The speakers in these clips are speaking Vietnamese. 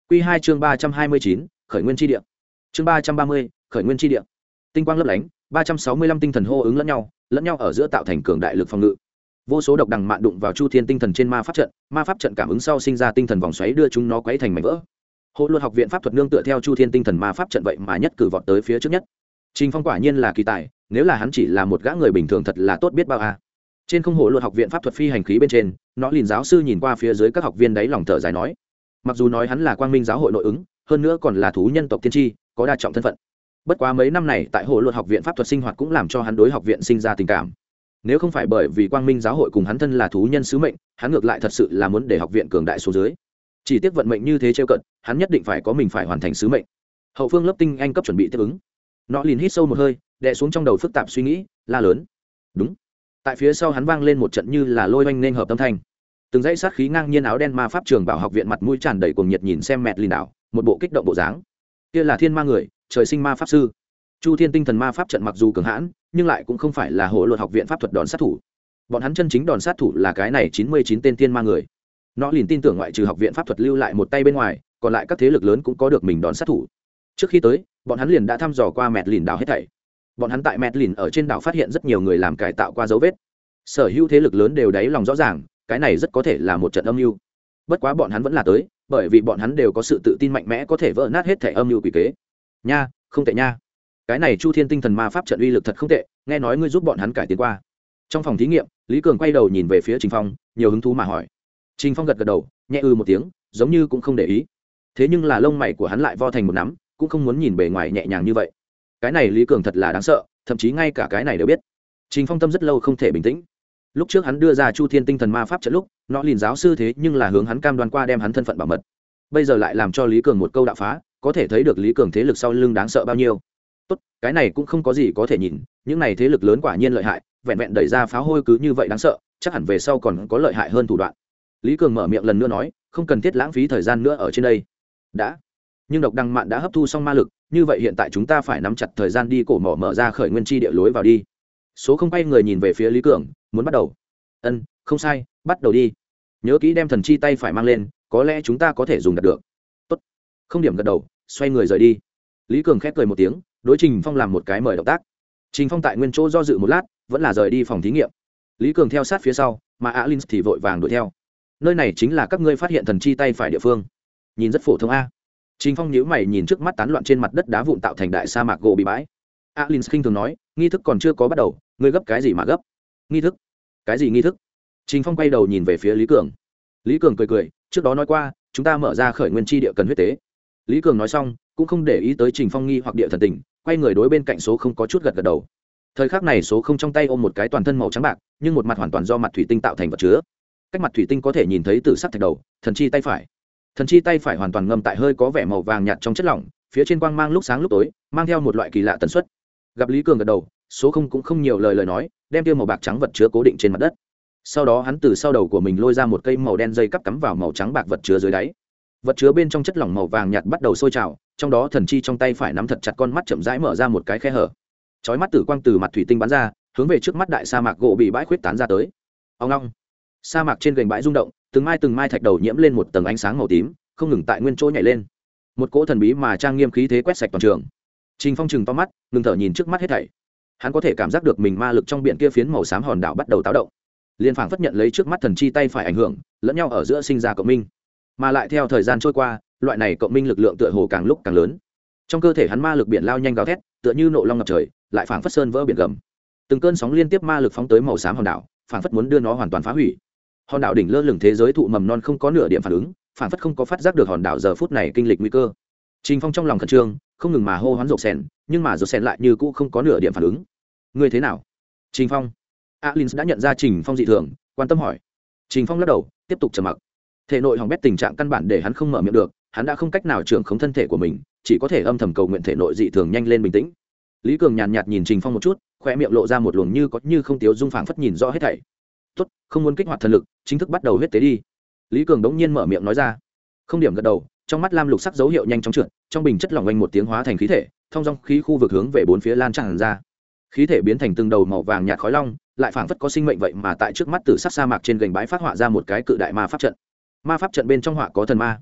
Quy 2 chương 329, khởi nguyên chi địa. Chương 330, khởi nguyên chi địa. Tinh quang lấp lánh, 365 tinh thần hô ứng lẫn nhau ở giữa tạo thành cường đại lực phòng ngự. Vô số độc đằng mạn đụng vào Chu Thiên tinh thần trên ma pháp trận cảm ứng sau sinh ra tinh thần vòng xoáy đưa chúng nó quấy thành mảnh vỡ. Hộ Luật học viện pháp thuật nương tựa theo Chu Thiên tinh thần ma pháp trận vậy mà nhất cử vọt tới phía trước nhất. Trình Phong quả nhiên là kỳ tài, nếu là hắn chỉ là một gã người bình thường thật là tốt biết bao a. Trên không Hộ Luật học viện pháp thuật phi hành khí bên trên, nó liền giáo sư nhìn qua phía dưới các học viên đấy lòng thở dài nói, mặc dù nói hắn là Quang Minh giáo hội nội ứng, hơn nữa còn là thú nhân tộc tiên tri, có đa trọng thân phận. Bất quá mấy năm này tại Hộ Luật học viện pháp thuật sinh hoạt cũng làm cho hắn đối học viện sinh ra tình cảm. Nếu không phải bởi vì Quang Minh giáo hội cùng hắn thân là thú nhân sứ mệnh, hắn ngược lại thật sự là muốn để học viện cường đại số dưới. Chỉ tiếc vận mệnh như thế trêu cận, hắn nhất định phải có mình phải hoàn thành sứ mệnh. Hậu phương lớp tinh anh cấp chuẩn bị tiếp ứng. Nó liền hít sâu một hơi, đè xuống trong đầu phức tạp suy nghĩ, la lớn. Đúng. Tại phía sau hắn vang lên một trận như là lôi oanh nên hợp âm thanh. Từng dãy sát khí ngang nhiên áo đen ma pháp trường bảo học viện mặt mũi tràn đầy cuồng nhiệt nhìn xem mẹ lìn đảo, một bộ kích động bộ dáng. Kia là thiên ma người, trời sinh ma pháp sư. Chu Thiên tinh thần ma pháp trận mặc dù cường hãn, nhưng lại cũng không phải là Hộ Luật học viện pháp thuật đòn sát thủ. Bọn hắn chân chính đòn sát thủ là cái này 99 tên thiên ma người. Nó liền tin tưởng ngoại trừ học viện pháp thuật lưu lại một tay bên ngoài, còn lại các thế lực lớn cũng có được mình đòn sát thủ. Trước khi tới, bọn hắn liền đã thăm dò qua mẹt lìn đảo hết thảy. Bọn hắn tại mẹt lìn ở trên đảo phát hiện rất nhiều người làm cải tạo qua dấu vết. Sở hữu thế lực lớn đều đáy lòng rõ ràng, cái này rất có thể là một trận âm mưu. Bất quá bọn hắn vẫn là tới, bởi vì bọn hắn đều có sự tự tin mạnh mẽ có thể vỡ nát hết thảy âm mưu quỷ kế. Nha, không tệ nha. Cái này Chu Thiên tinh thần ma pháp trận uy lực thật không tệ, nghe nói ngươi giúp bọn hắn cải tiến qua. Trong phòng thí nghiệm, Lý Cường quay đầu nhìn về phía Trình Phong, nhiều hứng thú mà hỏi. Trình Phong gật gật đầu, nhẹ một tiếng, giống như cũng không để ý. Thế nhưng là lông mày của hắn lại vo thành một nắm, cũng không muốn nhìn bề ngoài nhẹ nhàng như vậy. Cái này Lý Cường thật là đáng sợ, thậm chí ngay cả cái này đều biết. Trình Phong tâm rất lâu không thể bình tĩnh. Lúc trước hắn đưa ra Chu Thiên tinh thần ma pháp trận lúc, nó liền giáo sư thế nhưng là hướng hắn cam đoan qua đem hắn thân phận bảo mật. Bây giờ lại làm cho Lý Cường một câu đạo phá, có thể thấy được Lý Cường thế lực sau lưng đáng sợ bao nhiêu. Tốt, cái này cũng không có gì có thể nhìn, những này thế lực lớn quả nhiên lợi hại, vẹn vẹn đẩy ra pháo hôi cứ như vậy đáng sợ, chắc hẳn về sau còn có lợi hại hơn thủ đoạn. Lý Cường mở miệng lần nữa nói, không cần thiết lãng phí thời gian nữa ở trên đây. Đã. Nhưng độc đăng mạn đã hấp thu xong ma lực, như vậy hiện tại chúng ta phải nắm chặt thời gian đi cổ mỏ mở ra khởi nguyên chi địa lối vào đi. Số không quay người nhìn về phía Lý Cường, muốn bắt đầu. Không sai, bắt đầu đi. Nhớ kỹ đem thần chi tay phải mang lên, có lẽ chúng ta có thể dùng đạt được. Tốt. Không điểm gật đầu, xoay người rời đi. Lý Cường khép cười một tiếng, đối Trình Phong làm một cái mời động tác. Trình Phong tại nguyên chỗ do dự một lát, vẫn là rời đi phòng thí nghiệm. Lý Cường theo sát phía sau, mà Alin thì vội vàng đuổi theo. Nơi này chính là các ngươi phát hiện thần chi tay phải địa phương. Nhìn rất phổ thông a. Trình Phong nhíu mày nhìn trước mắt tán loạn trên mặt đất đá vụn tạo thành đại sa mạc gỗ bị bãi. Alin khinh thường nói, nghi thức còn chưa có bắt đầu, ngươi gấp cái gì mà gấp? Nghi thức? Cái gì nghi thức? Trình Phong quay đầu nhìn về phía Lý Cường. Lý Cường cười, trước đó nói qua, chúng ta mở ra khởi nguyên chi địa cần huyết tế. Lý Cường nói xong, cũng không để ý tới Trình Phong nghi hoặc địa thần tình, quay người đối bên cạnh số không có chút gật gật đầu. Thời khắc này số không trong tay ôm một cái toàn thân màu trắng bạc, nhưng một mặt hoàn toàn do mặt thủy tinh tạo thành vật chứa. Cách mặt thủy tinh có thể nhìn thấy từ sắc thạch đầu, thần chi tay phải. Thần chi tay phải hoàn toàn ngâm tại hơi có vẻ màu vàng nhạt trong chất lỏng, phía trên quang mang lúc sáng lúc tối, mang theo một loại kỳ lạ tần suất. Gặp Lý Cường gật đầu, số không cũng không nhiều lời nói, đem tiêu màu bạc trắng vật chứa cố định trên mặt đất. Sau đó hắn từ sau đầu của mình lôi ra một cây màu đen dây cắp cắm vào màu trắng bạc vật chứa dưới đáy. Vật chứa bên trong chất lỏng màu vàng nhạt bắt đầu sôi trào, trong đó thần chi trong tay phải nắm thật chặt, con mắt chậm rãi mở ra một cái khe hở. Chói mắt tử quang từ mặt thủy tinh bắn ra, hướng về trước mắt đại sa mạc gỗ bị bãi khuyết tán ra tới. Ông long, sa mạc trên gành bãi rung động, từng mai thạch đầu nhiễm lên một tầng ánh sáng màu tím, không ngừng tại nguyên chỗ nhảy lên. Một cỗ thần bí mà trang nghiêm khí thế quét sạch toàn trường. Trình Phong chừng to mắt, ngừng thở nhìn trước mắt hết thảy. Hắn có thể cảm giác được mình ma lực trong biển kia phiến màu xám hòn đảo bắt đầu táo động. Liên phảng phất nhận lấy trước mắt thần chi tay phải ảnh hưởng, lẫn nhau ở giữa sinh ra cộng minh. Mà lại theo thời gian trôi qua, loại này cộng minh lực lượng tựa hồ càng lúc càng lớn. Trong cơ thể hắn ma lực biển lao nhanh gào thét, tựa như nộ long ngập trời, lại phảng phất sơn vỡ biển gầm. Từng cơn sóng liên tiếp ma lực phóng tới màu xám hòn đảo, phảng phất muốn đưa nó hoàn toàn phá hủy. Hòn đảo đỉnh lơ lửng thế giới thụ mầm non không có nửa điểm phản ứng, phảng phất không có phát giác được hòn đảo giờ phút này kinh lịch nguy cơ. Trình Phong trong lòng khẩn trương, không ngừng mà hô hoán Dột Sen, nhưng mà Dột Sen lại như cũ không có nửa điểm phản ứng. Ngươi thế nào? Trình Phong. Alin đã nhận ra Trình Phong dị thường, quan tâm hỏi. Trình Phong lắc đầu, tiếp tục trầm mặc. Thể nội hỏng bét tình trạng căn bản để hắn không mở miệng được, hắn đã không cách nào trưởng khống thân thể của mình, chỉ có thể âm thầm cầu nguyện thể nội dị thường nhanh lên bình tĩnh. Lý Cường nhàn nhạt nhìn Trình Phong một chút, khóe miệng lộ ra một luồng như có như không tiếu dung, phảng phất nhìn rõ hết thảy. Tốt, không muốn kích hoạt thần lực, chính thức bắt đầu huyết tế đi. Lý Cường đống nhiên mở miệng nói ra. Không điểm gật đầu, trong mắt lam lục sắc dấu hiệu nhanh chóng trượt, trong bình chất lỏng oanh một tiếng hóa thành khí thể, thông dong khí khu vực hướng về bốn phía lan tràn ra. Khí thể biến thành từng đầu màu vàng nhạt khói long, lại phảng phất có sinh mệnh vậy mà tại trước mắt tử sắc sa mạc trên gành bãi phát họa ra một cái cự đại ma pháp trận. Ma pháp trận bên trong họa có thần ma.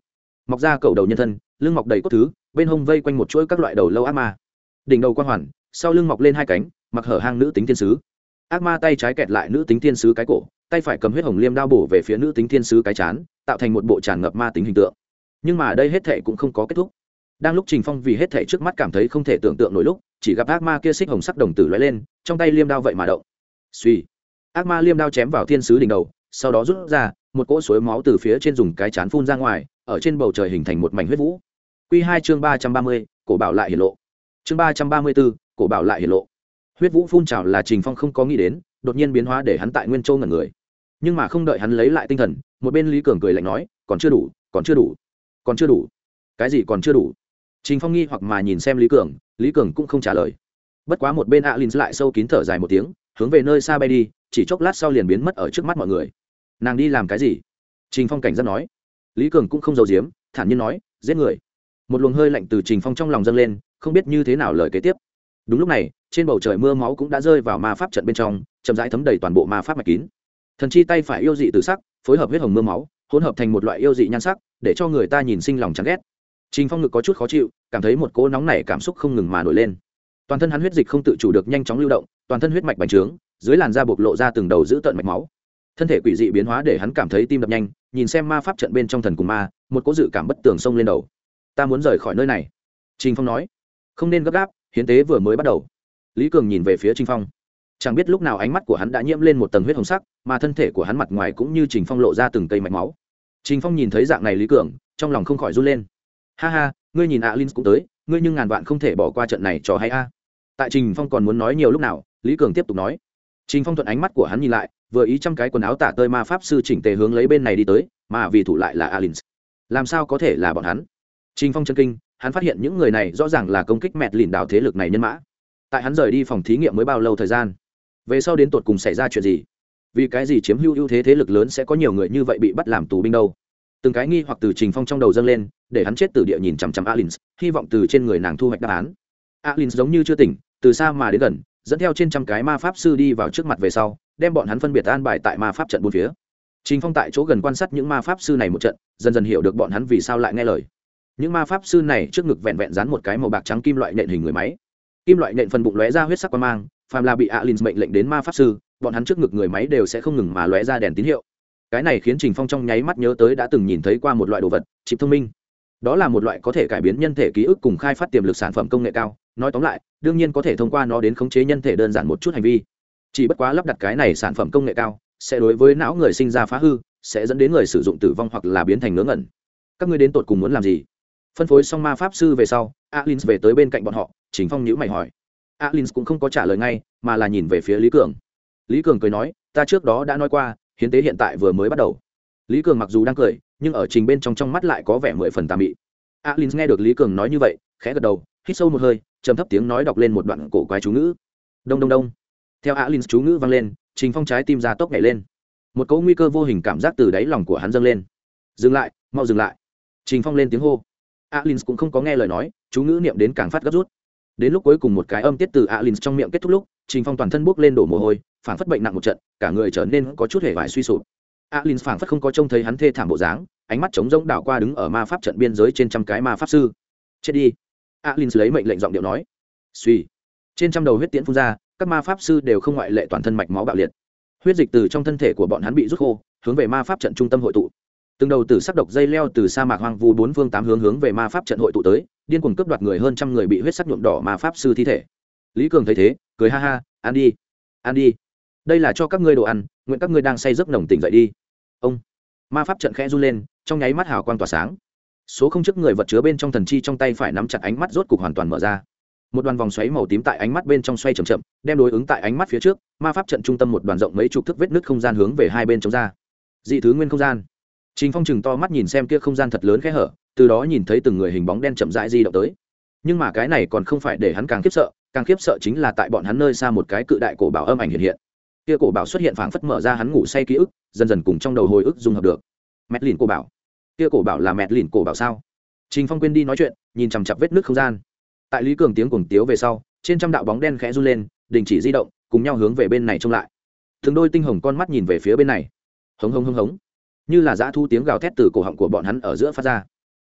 mọc ra cầu đầu nhân thân, lưng mọc đầy cốt thứ, bên hông vây quanh một chuỗi các loại đầu lâu ác ma, đỉnh đầu quang hoàn, sau lưng mọc lên hai cánh, mặc hở hang nữ tính thiên sứ. Ác ma tay trái kẹt lại nữ tính thiên sứ cái cổ, tay phải cầm huyết hồng liêm đao bổ về phía nữ tính thiên sứ cái chán, tạo thành một bộ tràn ngập ma tính hình tượng. Nhưng mà đây hết thảy cũng không có kết thúc. Đang lúc Trình Phong vì hết thảy trước mắt cảm thấy không thể tưởng tượng nổi lúc, chỉ gặp ác ma kia xích hồng sắc đồng tử lóe lên, trong tay liêm đao vậy mà động. Suy, ác ma liêm đao chém vào thiên sứ đỉnh đầu, sau đó rút ra, một cỗ suối máu từ phía trên dùng cái chán phun ra ngoài, ở trên bầu trời hình thành một mảnh huyết vũ. Quy 2 chương 330, cổ bảo lại hiển lộ. Chương 334, cổ bảo lại hiển lộ. Huyết vũ phun trào là Trình Phong không có nghĩ đến, đột nhiên biến hóa để hắn tại Nguyên Châu ngẩn người. Nhưng mà không đợi hắn lấy lại tinh thần, một bên Lý Cường cười lạnh nói, còn chưa đủ, còn chưa đủ, còn chưa đủ. Cái gì còn chưa đủ? Trình Phong nghi hoặc mà nhìn xem Lý Cường cũng không trả lời. Bất quá một bên Alin lại sâu kín thở dài một tiếng, hướng về nơi xa bay đi, chỉ chốc lát sau liền biến mất ở trước mắt mọi người. Nàng đi làm cái gì? Trình Phong cảnh giác nói. Lý Cường cũng không giấu giếm, thản nhiên nói, giết người. Một luồng hơi lạnh từ Trình Phong trong lòng dâng lên, không biết như thế nào lời kế tiếp. Đúng lúc này, trên bầu trời mưa máu cũng đã rơi vào ma pháp trận bên trong, chậm rãi thấm đầy toàn bộ ma pháp mạch kín. Thần chi tay phải yêu dị tử sắc, phối hợp huyết hồng mưa máu, hỗn hợp thành một loại yêu dị nhan sắc, để cho người ta nhìn sinh lòng chán ghét. Trình Phong ngực có chút khó chịu, cảm thấy một cỗ nóng nảy cảm xúc không ngừng mà nổi lên. Toàn thân hắn huyết dịch không tự chủ được nhanh chóng lưu động, toàn thân huyết mạch bành trướng, dưới làn da bộc lộ ra từng đầu giữ tợn mạch máu. Thân thể quỷ dị biến hóa để hắn cảm thấy tim đập nhanh, nhìn xem ma pháp trận bên trong thần cùng ma, một cỗ dự cảm bất tường xông lên đầu. Ta muốn rời khỏi nơi này. Trình Phong nói. Không nên gấp gáp, hiến tế vừa mới bắt đầu. Lý Cường nhìn về phía Trình Phong. Chẳng biết lúc nào ánh mắt của hắn đã nhiễm lên một tầng huyết hồng sắc, mà thân thể của hắn mặt ngoài cũng như Trình Phong lộ ra từng cây mạch máu. Trình Phong nhìn thấy dạng này Lý Cường, trong lòng không khỏi run lên. Ha ha, ngươi nhìn Alin cũng tới, ngươi nhưng ngàn vạn không thể bỏ qua trận này cho hay a. Tại Trình Phong còn muốn nói nhiều lúc nào, Lý Cường tiếp tục nói. Trình Phong thuận ánh mắt của hắn nhìn lại, vừa ý trăm cái quần áo tả tơi ma pháp sư chỉnh tề hướng lấy bên này đi tới, mà vì thủ lại là Alin. Làm sao có thể là bọn hắn? Trình Phong chấn kinh, hắn phát hiện những người này rõ ràng là công kích mẹt lìn đảo thế lực này nhân mã. Tại hắn rời đi phòng thí nghiệm mới bao lâu thời gian? Về sau đến tột cùng xảy ra chuyện gì? Vì cái gì chiếm hữu ưu thế thế lực lớn sẽ có nhiều người như vậy bị bắt làm tù binh đâu? Từng cái nghi hoặc từ Trình Phong trong đầu dâng lên, để hắn chết từ địa nhìn chằm chằm Alin, hy vọng từ trên người nàng thu hoạch đáp án. Alin giống như chưa tỉnh, từ xa mà đến gần, dẫn theo trên trăm cái ma pháp sư đi vào trước mặt về sau, đem bọn hắn phân biệt an bài tại ma pháp trận bốn phía. Trình Phong tại chỗ gần quan sát những ma pháp sư này một trận, dần dần hiểu được bọn hắn vì sao lại nghe lời. Những ma pháp sư này trước ngực vẹn vẹn dán một cái màu bạc trắng kim loại nện hình người máy. Kim loại nện phần bụng lóe ra huyết sắc quang mang, phàm là bị Alin mệnh lệnh đến ma pháp sư, bọn hắn trước ngực người máy đều sẽ không ngừng mà lóe ra đèn tín hiệu. Cái này khiến Trình Phong trong nháy mắt nhớ tới đã từng nhìn thấy qua một loại đồ vật, chip thông minh. Đó là một loại có thể cải biến nhân thể ký ức cùng khai phát tiềm lực sản phẩm công nghệ cao, nói tóm lại, đương nhiên có thể thông qua nó đến khống chế nhân thể đơn giản một chút hành vi. Chỉ bất quá lắp đặt cái này sản phẩm công nghệ cao, sẽ đối với não người sinh ra phá hư, sẽ dẫn đến người sử dụng tử vong hoặc là biến thành ngớ ngẩn. Các ngươi đến tột cùng muốn làm gì? Phân phối xong ma pháp sư về sau, Alin về tới bên cạnh bọn họ, Trình Phong nhíu mày hỏi. Alin cũng không có trả lời ngay, mà là nhìn về phía Lý Cường. Lý Cường cười nói, ta trước đó đã nói qua, hiến tế hiện tại vừa mới bắt đầu. Lý Cường mặc dù đang cười, nhưng ở Trình bên trong mắt lại có vẻ 10 phần tà mị. Alin nghe được Lý Cường nói như vậy, khẽ gật đầu, hít sâu một hơi, trầm thấp tiếng nói đọc lên một đoạn cổ quái chú ngữ. Đông đông đông. Theo Alin chú ngữ vang lên, Trình Phong trái tim ra tốc nhảy lên. Một cỗ nguy cơ vô hình cảm giác từ đáy lòng của hắn dâng lên. Dừng lại, mau dừng lại. Trình Phong lên tiếng hô. Alin cũng không có nghe lời nói, chú ngữ niệm đến càng phát gấp rút. Đến lúc cuối cùng một cái âm tiết từ Alin trong miệng kết thúc lúc, Trình Phong toàn thân bốc lên đổ mồ hôi, phảng phất bệnh nặng một trận, cả người trở nên có chút hề vải suy sụp. Alin phảng phất không có trông thấy hắn thê thảm bộ dáng, ánh mắt trống rỗng đảo qua đứng ở ma pháp trận biên giới trên trăm cái ma pháp sư. Chết đi. Alin lấy mệnh lệnh giọng điệu nói. Suy. Trên trăm đầu huyết tiễn phun ra, các ma pháp sư đều không ngoại lệ toàn thân mạch máu bạo liệt. Huyết dịch từ trong thân thể của bọn hắn bị rút khô, hướng về ma pháp trận trung tâm hội tụ. Từng đầu tử sắc độc dây leo từ sa mạc hoang vu bốn phương tám hướng về ma pháp trận hội tụ tới, điên cuồng cướp đoạt người hơn trăm người bị huyết sắc nhuộm đỏ ma pháp sư thi thể. Lý Cường thấy thế, cười ha ha, ăn đi, ăn đi. Đây là cho các ngươi đồ ăn, nguyện các ngươi đang say giấc nồng tỉnh dậy đi. Ông. Ma pháp trận khẽ run lên, trong nháy mắt hào quang tỏa sáng. Số không trước người vật chứa bên trong thần chi trong tay phải nắm chặt ánh mắt rốt cục hoàn toàn mở ra. Một đoàn vòng xoáy màu tím tại ánh mắt bên trong xoay chậm chậm, đem đối ứng tại ánh mắt phía trước, ma pháp trận trung tâm một đoàn rộng mấy chục thước vết nứt không gian hướng về hai bên chống ra. Dị thứ nguyên không gian. Trình Phong chừng to mắt nhìn xem kia không gian thật lớn khẽ hở, từ đó nhìn thấy từng người hình bóng đen chậm rãi di động tới. Nhưng mà cái này còn không phải để hắn càng khiếp sợ chính là tại bọn hắn nơi xa một cái cự đại cổ bảo âm ảnh hiện hiện. Kia cổ bảo xuất hiện phảng phất mở ra hắn ngủ say ký ức, dần dần cùng trong đầu hồi ức dung hợp được. Mẹt lìn cổ bảo. Kia cổ bảo là mẹt lìn cổ bảo sao? Trình Phong quên đi nói chuyện, nhìn chằm chằm vết nứt không gian. Tại Lý Cường tiếng cuồng tiếu về sau, trên trăm đạo bóng đen khẽ run lên, đình chỉ di động, cùng nhau hướng về bên này trông lại. Từng đôi tinh hồng con mắt nhìn về phía bên này. Hống hống hống hống. Như là dã thu tiếng gào thét từ cổ họng của bọn hắn ở giữa phát ra.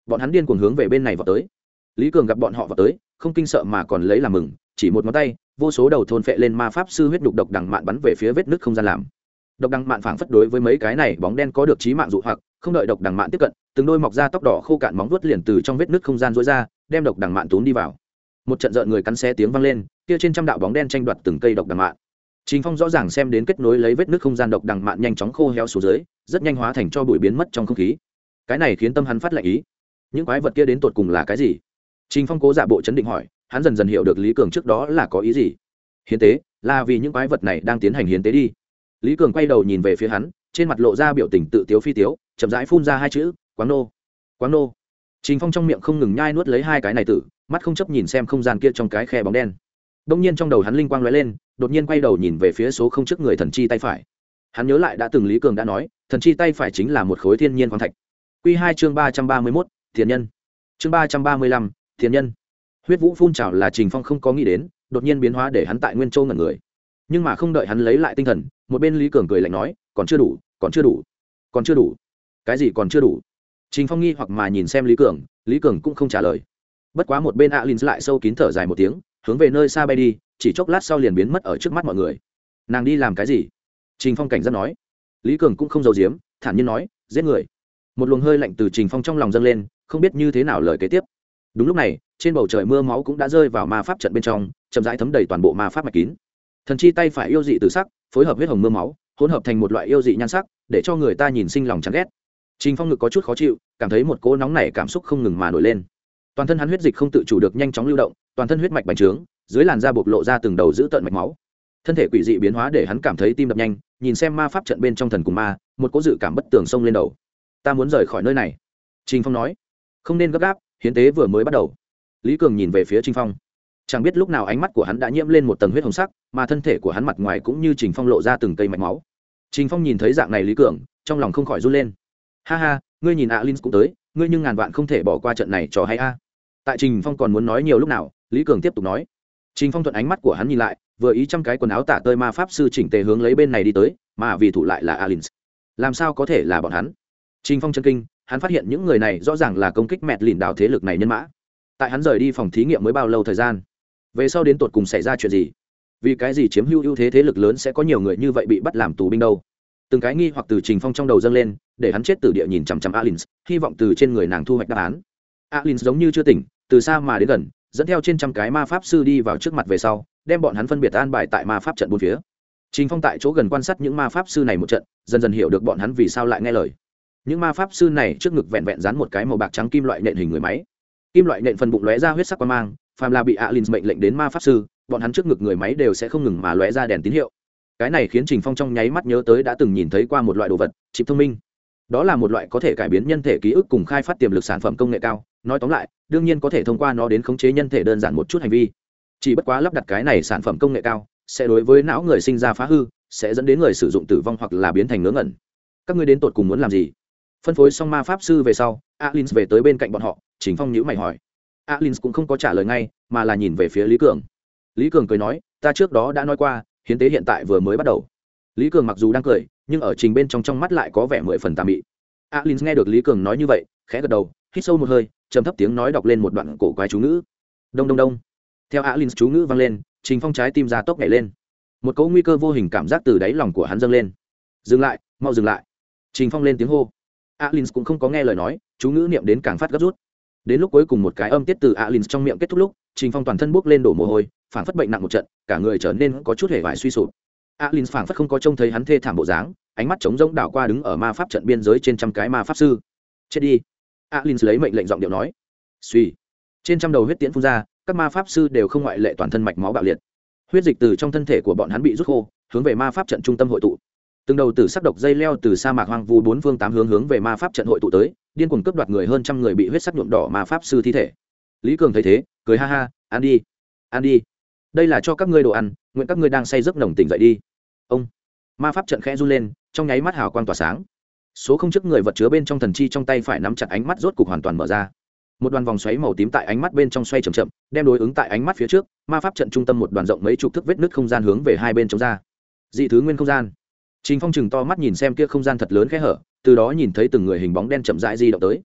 bọn hắn điên cuồng hướng về bên này vào tới. Lý Cường gặp bọn họ vào tới, không kinh sợ mà còn lấy làm mừng, chỉ một ngón tay, vô số đầu thôn phệ lên ma pháp sư huyết đục độc đằng mạn bắn về phía vết nứt không gian làm. Độc đằng mạn phảng phất đối với mấy cái này bóng đen có được chí mạng dụ hoặc, không đợi độc đằng mạn tiếp cận, từng đôi mọc ra tóc đỏ khô cạn móng vuốt liền từ trong vết nứt không gian rối ra, đem độc đằng mạn túm đi vào. Một trận rợn người cắn xé tiếng vang lên, kia trên trăm đạo bóng đen tranh đoạt từng cây độc đằng mạn. Trình Phong rõ ràng xem đến kết nối lấy vết nứt không gian độc đằng mạn nhanh chóng khô héo xuống dưới, rất nhanh hóa thành cho bụi biến mất trong không khí. Cái này khiến tâm hắn phát lạnh ý. Những quái vật kia đến tột cùng là cái gì? Trình Phong cố giả bộ chấn định hỏi, hắn dần dần hiểu được Lý Cường trước đó là có ý gì. Hiến tế, là vì những quái vật này đang tiến hành hiến tế đi. Lý Cường quay đầu nhìn về phía hắn, trên mặt lộ ra biểu tình tự tiếu phi tiếu, chậm rãi phun ra hai chữ, "Quáng nô." "Quáng nô." Trình Phong trong miệng không ngừng nhai nuốt lấy hai cái này tử, mắt không chấp nhìn xem không gian kia trong cái khe bóng đen. Đông nhiên trong đầu hắn linh quang lóe lên, đột nhiên quay đầu nhìn về phía số không trước người thần chi tay phải. Hắn nhớ lại đã từng Lý Cường đã nói, thần chi tay phải chính là một khối thiên nhiên khoáng thạch. Quy 2 chương 331, Thiền nhân. Chương 335, Thiền nhân. Huyết vũ phun trào là Trình Phong không có nghĩ đến, đột nhiên biến hóa để hắn tại nguyên châu ngẩn người. Nhưng mà không đợi hắn lấy lại tinh thần, một bên Lý Cường cười lạnh nói, còn chưa đủ, còn chưa đủ, còn chưa đủ. Cái gì còn chưa đủ? Trình Phong nghi hoặc mà nhìn xem Lý Cường cũng không trả lời. Bất quá một bên Alins lại sâu kín thở dài một tiếng, hướng về nơi xa bay đi, chỉ chốc lát sau liền biến mất ở trước mắt mọi người. Nàng đi làm cái gì? Trình Phong cảnh giác nói. Lý Cường cũng không giấu giếm, thản nhiên nói, giết người. Một luồng hơi lạnh từ Trình Phong trong lòng dâng lên, không biết như thế nào lời kế tiếp. Đúng lúc này, trên bầu trời mưa máu cũng đã rơi vào ma pháp trận bên trong, chậm rãi thấm đầy toàn bộ ma pháp mạch kín. Thần chi tay phải yêu dị tử sắc, phối hợp huyết hồng mưa máu, hỗn hợp thành một loại yêu dị nhan sắc, để cho người ta nhìn sinh lòng chán ghét. Trình Phong ngực có chút khó chịu, cảm thấy một cỗ nóng nảy cảm xúc không ngừng mà nổi lên. Toàn thân hắn huyết dịch không tự chủ được nhanh chóng lưu động, toàn thân huyết mạch bành trướng, dưới làn da bộc lộ ra từng đầu dữ tợn mạch máu. Thân thể quỷ dị biến hóa để hắn cảm thấy tim đập nhanh, nhìn xem ma pháp trận bên trong thần cùng ma, một cỗ dự cảm bất tường xông lên đầu. Ta muốn rời khỏi nơi này. Trình Phong nói. Không nên gấp gáp, hiến tế vừa mới bắt đầu. Lý Cường nhìn về phía Trình Phong. Chẳng biết lúc nào ánh mắt của hắn đã nhiễm lên một tầng huyết hồng sắc, mà thân thể của hắn mặt ngoài cũng như Trình Phong lộ ra từng cây mạch máu. Trình Phong nhìn thấy dạng này Lý Cường, trong lòng không khỏi run lên. Ha ha, ngươi nhìn Alin cũng tới, ngươi nhưng ngàn vạn không thể bỏ qua trận này trò hay a. Tại Trình Phong còn muốn nói nhiều lúc nào, Lý Cường tiếp tục nói. Trình Phong thuận ánh mắt của hắn nhìn lại, vừa ý trăm cái quần áo tả tơi ma pháp sư chỉnh tề hướng lấy bên này đi tới, mà vì thủ lại là Alin. Làm sao có thể là bọn hắn? Trình Phong chấn kinh, hắn phát hiện những người này rõ ràng là công kích mẹt lìn đảo thế lực này nhân mã. Tại hắn rời đi phòng thí nghiệm mới bao lâu thời gian? Về sau đến tột cùng xảy ra chuyện gì? Vì cái gì chiếm hữu ưu thế thế lực lớn sẽ có nhiều người như vậy bị bắt làm tù binh đâu? Từng cái nghi hoặc từ Trình Phong trong đầu dâng lên, để hắn chết tử địa nhìn chằm chằm Alin, hy vọng từ trên người nàng thu hoạch đáp án. Alin giống như chưa tỉnh, từ xa mà đến gần, dẫn theo trên trăm cái ma pháp sư đi vào trước mặt về sau, đem bọn hắn phân biệt an bài tại ma pháp trận bốn phía. Trình Phong tại chỗ gần quan sát những ma pháp sư này một trận, dần dần hiểu được bọn hắn vì sao lại nghe lời. Những ma pháp sư này trước ngực vẹn vẹn dán một cái màu bạc trắng kim loại nện hình người máy. Kim loại nện phần bụng lóe ra huyết sắc quang mang, phàm là bị Alin mệnh lệnh đến ma pháp sư, bọn hắn trước ngực người máy đều sẽ không ngừng mà lóe ra đèn tín hiệu. Cái này khiến Trình Phong trong nháy mắt nhớ tới đã từng nhìn thấy qua một loại đồ vật, chip thông minh. Đó là một loại có thể cải biến nhân thể ký ức cùng khai phát tiềm lực sản phẩm công nghệ cao, nói tóm lại, đương nhiên có thể thông qua nó đến khống chế nhân thể đơn giản một chút hành vi. Chỉ bất quá lắp đặt cái này sản phẩm công nghệ cao, sẽ đối với não người sinh ra phá hư, sẽ dẫn đến người sử dụng tử vong hoặc là biến thành ngớ ngẩn. Các ngươi đến tột cùng muốn làm gì? Phân phối xong ma pháp sư về sau, Alin về tới bên cạnh bọn họ, Trình Phong nhíu mày hỏi. Alin cũng không có trả lời ngay, mà là nhìn về phía Lý Cường. Lý Cường cười nói, ta trước đó đã nói qua, hiến tế hiện tại vừa mới bắt đầu. Lý Cường mặc dù đang cười, nhưng ở Trình bên trong mắt lại có vẻ mười phần tà mị. Alin nghe được Lý Cường nói như vậy, khẽ gật đầu, hít sâu một hơi, trầm thấp tiếng nói đọc lên một đoạn cổ quái chú ngữ. Đông đông đông. Theo Alin chú ngữ vang lên, Trình Phong trái tim ra tốc nhảy lên. Một cỗ nguy cơ vô hình cảm giác từ đáy lòng của hắn dâng lên. Dừng lại, mau dừng lại. Trình Phong lên tiếng hô. Alin cũng không có nghe lời nói, chú ngữ niệm đến càng phát gấp rút. Đến lúc cuối cùng một cái âm tiết từ Alin trong miệng kết thúc lúc, Trình Phong toàn thân bốc lên đổ mồ hôi, phảng phất bệnh nặng một trận, cả người trở nên có chút hề vải suy sụp. Alin phảng phất không có trông thấy hắn thê thảm bộ dáng, ánh mắt trống rỗng đảo qua đứng ở ma pháp trận biên giới trên trăm cái ma pháp sư. Chết đi. Alin lấy mệnh lệnh giọng điệu nói. Suy. Trên trăm đầu huyết tiễn phun ra, các ma pháp sư đều không ngoại lệ toàn thân mạch máu bạo liệt. Huyết dịch từ trong thân thể của bọn hắn bị rút khô, hướng về ma pháp trận trung tâm hội tụ. Từng đầu tử sắc độc dây leo từ sa mạc hoang vu bốn phương tám hướng về ma pháp trận hội tụ tới, điên cuồng cướp đoạt người hơn trăm người bị huyết sắc nhuộm đỏ ma pháp sư thi thể. Lý Cường thấy thế, cười ha ha, ăn đi, ăn đi. Đây là cho các ngươi đồ ăn, nguyện các ngươi đang say giấc nồng tỉnh dậy đi. Ông. Ma pháp trận khẽ run lên, trong nháy mắt hào quang tỏa sáng. Số không trước người vật chứa bên trong thần chi trong tay phải nắm chặt ánh mắt rốt cục hoàn toàn mở ra. Một đoàn vòng xoáy màu tím tại ánh mắt bên trong xoay chậm chậm, đem đối ứng tại ánh mắt phía trước, ma pháp trận trung tâm một đoàn rộng mấy chục thước vết nứt không gian hướng về hai bên chống ra. Dị thứ nguyên không gian. Trình Phong chừng to mắt nhìn xem kia không gian thật lớn khẽ hở, từ đó nhìn thấy từng người hình bóng đen chậm rãi di động tới.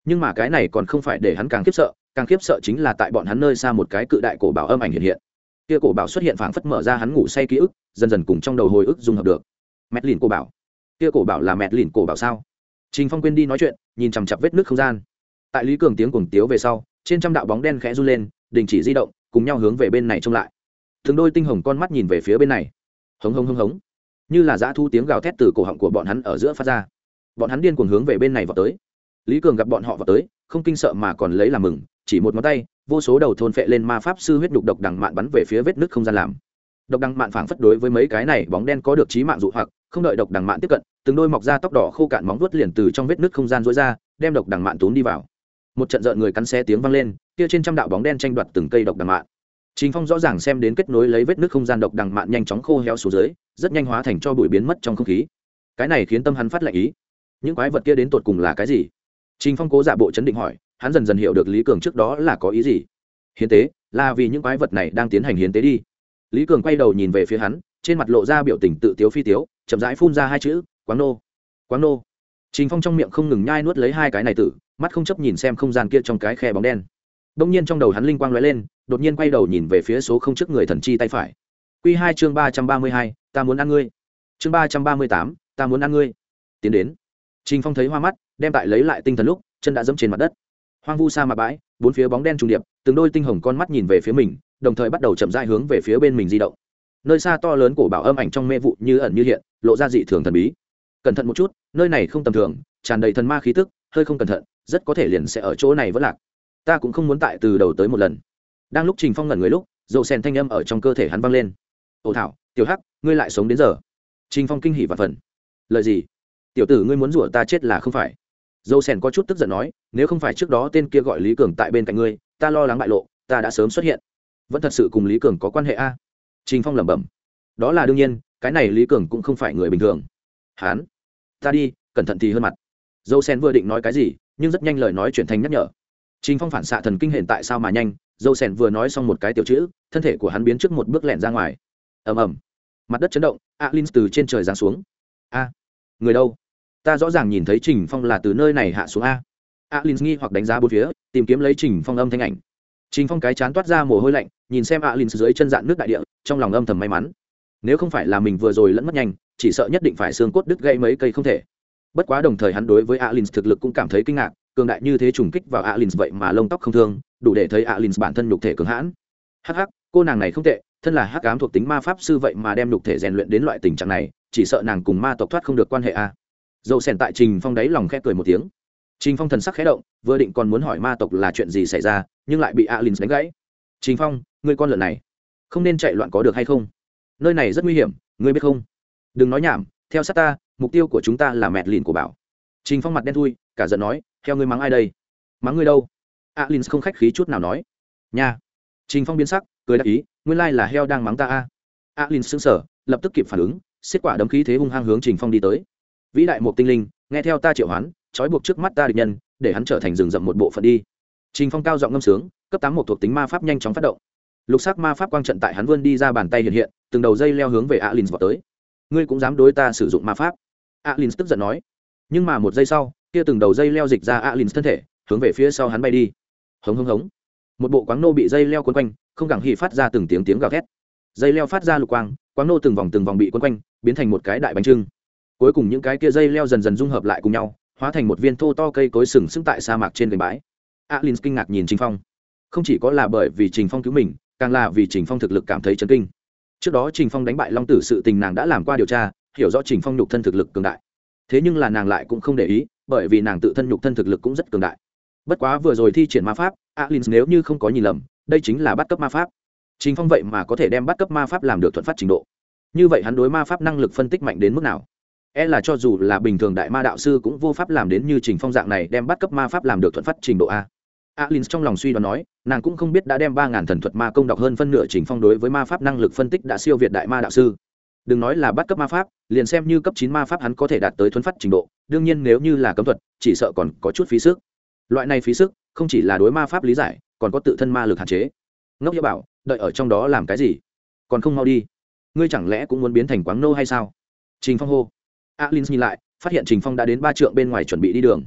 Nhưng mà cái này còn không phải để hắn càng khiếp sợ chính là tại bọn hắn nơi xa một cái cự đại cổ bảo âm ảnh hiện hiện. Kia cổ bảo xuất hiện phảng phất mở ra hắn ngủ say ký ức, dần dần cùng trong đầu hồi ức dung hợp được. Mẹt lìn cổ bảo. Kia cổ bảo là mẹt lìn cổ bảo sao? Trình Phong quên đi nói chuyện, nhìn chằm chằm vết nứt không gian. Tại Lý Cường tiếng cuồng tiếu về sau, trên trăm đạo bóng đen khẽ run lên, đình chỉ di động, cùng nhau hướng về bên này trông lại. Từng đôi tinh hồng con mắt nhìn về phía bên này. Hống hống hống hống, như là dã thu tiếng gào thét từ cổ họng của bọn hắn ở giữa phát ra. Bọn hắn điên cuồng hướng về bên này vọt tới. Lý Cường gặp bọn họ vọt tới, không kinh sợ mà còn lấy làm mừng, chỉ một ngón tay, vô số đầu thôn phệ lên ma pháp sư huyết đục độc đằng mạn bắn về phía vết nứt không gian làm. Độc đằng mạn phảng phất đối với mấy cái này bóng đen có được chí mạng dụ hoặc, không đợi độc đằng mạn tiếp cận, từng đôi mọc ra tóc đỏ khô cạn móng vuốt liền từ trong vết nứt không gian rối ra, đem độc đằng mạn tốn đi vào. Một trận rợn người cắn xé tiếng vang lên, kia trên trăm đạo bóng đen tranh đoạt từng cây độc đằng mạn. Trình Phong rõ ràng xem đến kết nối lấy vết nứt không gian độc đằng mạn nhanh chóng khô héo xuống dưới, rất nhanh hóa thành cho bụi biến mất trong không khí. Cái này khiến tâm hắn phát lạnh ý. Những quái vật kia đến tột cùng là cái gì? Trình Phong cố giả bộ chấn định hỏi, hắn dần dần hiểu được Lý Cường trước đó là có ý gì. Hiến tế, là vì những quái vật này đang tiến hành hiến tế đi. Lý Cường quay đầu nhìn về phía hắn, trên mặt lộ ra biểu tình tự tiếu phi tiếu, chậm rãi phun ra hai chữ, Quáng nô. Quáng nô. Trình Phong trong miệng không ngừng nhai nuốt lấy hai cái này tử, mắt không chấp nhìn xem không gian kia trong cái khe bóng đen. Đông nhiên trong đầu hắn linh quang lóe lên, đột nhiên quay đầu nhìn về phía số không trước người thần chi tay phải. Quy 2 chương 332, ta muốn ăn ngươi. Chương 338, ta muốn ăn ngươi. Tiến đến. Trình Phong thấy hoa mắt, đem tại lấy lại tinh thần lúc, chân đã giẫm trên mặt đất. Hoang vu sa mạc bãi, bốn phía bóng đen trùng điệp, từng đôi tinh hồng con mắt nhìn về phía mình, đồng thời bắt đầu chậm rãi hướng về phía bên mình di động. Nơi xa to lớn cổ bảo âm ảnh trong mê vụ như ẩn như hiện, lộ ra dị thường thần bí. Cẩn thận một chút, nơi này không tầm thường, tràn đầy thần ma khí tức, hơi không cẩn thận, rất có thể liền sẽ ở chỗ này vẫn lạc. Ta cũng không muốn tại từ đầu tới một lần. Đang lúc Trình Phong ngẩn người lúc, dầu sen thanh âm ở trong cơ thể hắn vang lên. Ồ thảo, tiểu hắc, ngươi lại sống đến giờ. Trình Phong kinh hỉ và phần. Lời gì? Tiểu tử ngươi muốn rủa ta chết là không phải? Dầu sen có chút tức giận nói, nếu không phải trước đó tên kia gọi Lý Cường tại bên cạnh ngươi, ta lo lắng bại lộ, ta đã sớm xuất hiện. Vẫn thật sự cùng Lý Cường có quan hệ a? Trình Phong lẩm bẩm. Đó là đương nhiên, cái này Lý Cường cũng không phải người bình thường. Hán, ta đi, cẩn thận thì hơn mặt. Dầu sen vừa định nói cái gì, nhưng rất nhanh lời nói chuyển thành nhắc nhở. Trình Phong phản xạ thần kinh hiện tại sao mà nhanh, dâu sèn vừa nói xong một cái tiểu chữ, thân thể của hắn biến trước một bước lẻn ra ngoài. Ầm ầm, mặt đất chấn động, Alin từ trên trời giáng xuống. A, người đâu? Ta rõ ràng nhìn thấy Trình Phong là từ nơi này hạ xuống a. Alin nghi hoặc đánh giá bốn phía, tìm kiếm lấy Trình Phong âm thanh ảnh. Trình Phong cái chán toát ra mồ hôi lạnh, nhìn xem Alin dưới chân dạn nước đại địa, trong lòng âm thầm may mắn. Nếu không phải là mình vừa rồi lẫn mất nhanh, chỉ sợ nhất định phải xương cốt đứt gãy mấy cây không thể. Bất quá đồng thời hắn đối với Alin thực lực cũng cảm thấy kinh ngạc, cường đại như thế trùng kích vào Alin vậy mà lông tóc không thương, đủ để thấy Alin bản thân nhục thể cường hãn. Hắc hắc, cô nàng này không tệ, thân là hắc ám thuộc tính ma pháp sư vậy mà đem nhục thể rèn luyện đến loại tình trạng này, chỉ sợ nàng cùng ma tộc thoát không được quan hệ a. Dầu sèn tại Trình Phong đáy lòng khẽ cười một tiếng. Trình Phong thần sắc khẽ động, vừa định còn muốn hỏi ma tộc là chuyện gì xảy ra, nhưng lại bị Alin đánh gãy. Trình Phong, ngươi con lợn này, không nên chạy loạn có được hay không? Nơi này rất nguy hiểm, ngươi biết không? Đừng nói nhảm, theo sát ta, mục tiêu của chúng ta là mẹt lìn của bảo. Trình Phong mặt đen thui, cả giận nói, theo ngươi mắng ai đây? Mắng ngươi đâu? Alin không khách khí chút nào nói. Nha. Trình Phong biến sắc, cười đáp ý, nguyên lai là heo đang mắng ta a. Alin sững sờ, lập tức kịp phản ứng, xiết quả đấm khí thế hung hăng hướng Trình Phong đi tới. Vĩ đại một tinh linh, nghe theo ta triệu hoán, trói buộc trước mắt ta địch nhân, để hắn trở thành rừng rậm một bộ phận đi. Trình Phong cao giọng ngâm sướng, cấp 8 một thuộc tính ma pháp nhanh chóng phát động. Lục sắc ma pháp quang trận tại hắn vươn đi ra bàn tay hiện hiện, từng đầu dây leo hướng về Alin vọt tới. Ngươi cũng dám đối ta sử dụng ma pháp? Alin tức giận nói. Nhưng mà một giây sau, kia từng đầu dây leo dịch ra Alin thân thể, hướng về phía sau hắn bay đi. Hống hống hống. Một bộ quáng nô bị dây leo quấn quanh, không gẳng hỉ phát ra từng tiếng gào thét. Dây leo phát ra lục quang, quáng nô từng vòng bị quấn quanh, biến thành một cái đại bánh trưng. Cuối cùng những cái kia dây leo dần dần dung hợp lại cùng nhau, hóa thành một viên thô to cây cối sừng sững tại sa mạc trên gành bãi. Alin kinh ngạc nhìn Trình Phong. Không chỉ có là bởi vì Trình Phong cứu mình, càng là vì Trình Phong thực lực cảm thấy chấn kinh. Trước đó Trình Phong đánh bại Long Tử sự tình nàng đã làm qua điều tra, hiểu rõ Trình Phong nhục thân thực lực cường đại. Thế nhưng là nàng lại cũng không để ý, bởi vì nàng tự thân nhục thân thực lực cũng rất cường đại. Bất quá vừa rồi thi triển ma pháp, Alin nếu như không có nhìn lầm, đây chính là bắt cấp ma pháp. Trình Phong vậy mà có thể đem bắt cấp ma pháp làm được thuận phát trình độ. Như vậy hắn đối ma pháp năng lực phân tích mạnh đến mức nào? Là cho dù là bình thường đại ma đạo sư cũng vô pháp làm đến như Trình Phong dạng này đem bắt cấp ma pháp làm được thuận phát trình độ a. Alin trong lòng suy đoán nói, nàng cũng không biết đã đem 3000 thần thuật ma công đọc hơn phân nửa Trình Phong đối với ma pháp năng lực phân tích đã siêu việt đại ma đạo sư. Đừng nói là bắt cấp ma pháp, liền xem như cấp 9 ma pháp hắn có thể đạt tới thuần phát trình độ, đương nhiên nếu như là cấm thuật, chỉ sợ còn có chút phí sức. Loại này phí sức, không chỉ là đối ma pháp lý giải, còn có tự thân ma lực hạn chế. Ngốc Nhã bảo, đợi ở trong đó làm cái gì? Còn không mau đi. Ngươi chẳng lẽ cũng muốn biến thành quáng nô hay sao? Trình Phong hô. Alin nhìn lại, phát hiện Trình Phong đã đến 3 trượng bên ngoài chuẩn bị đi đường.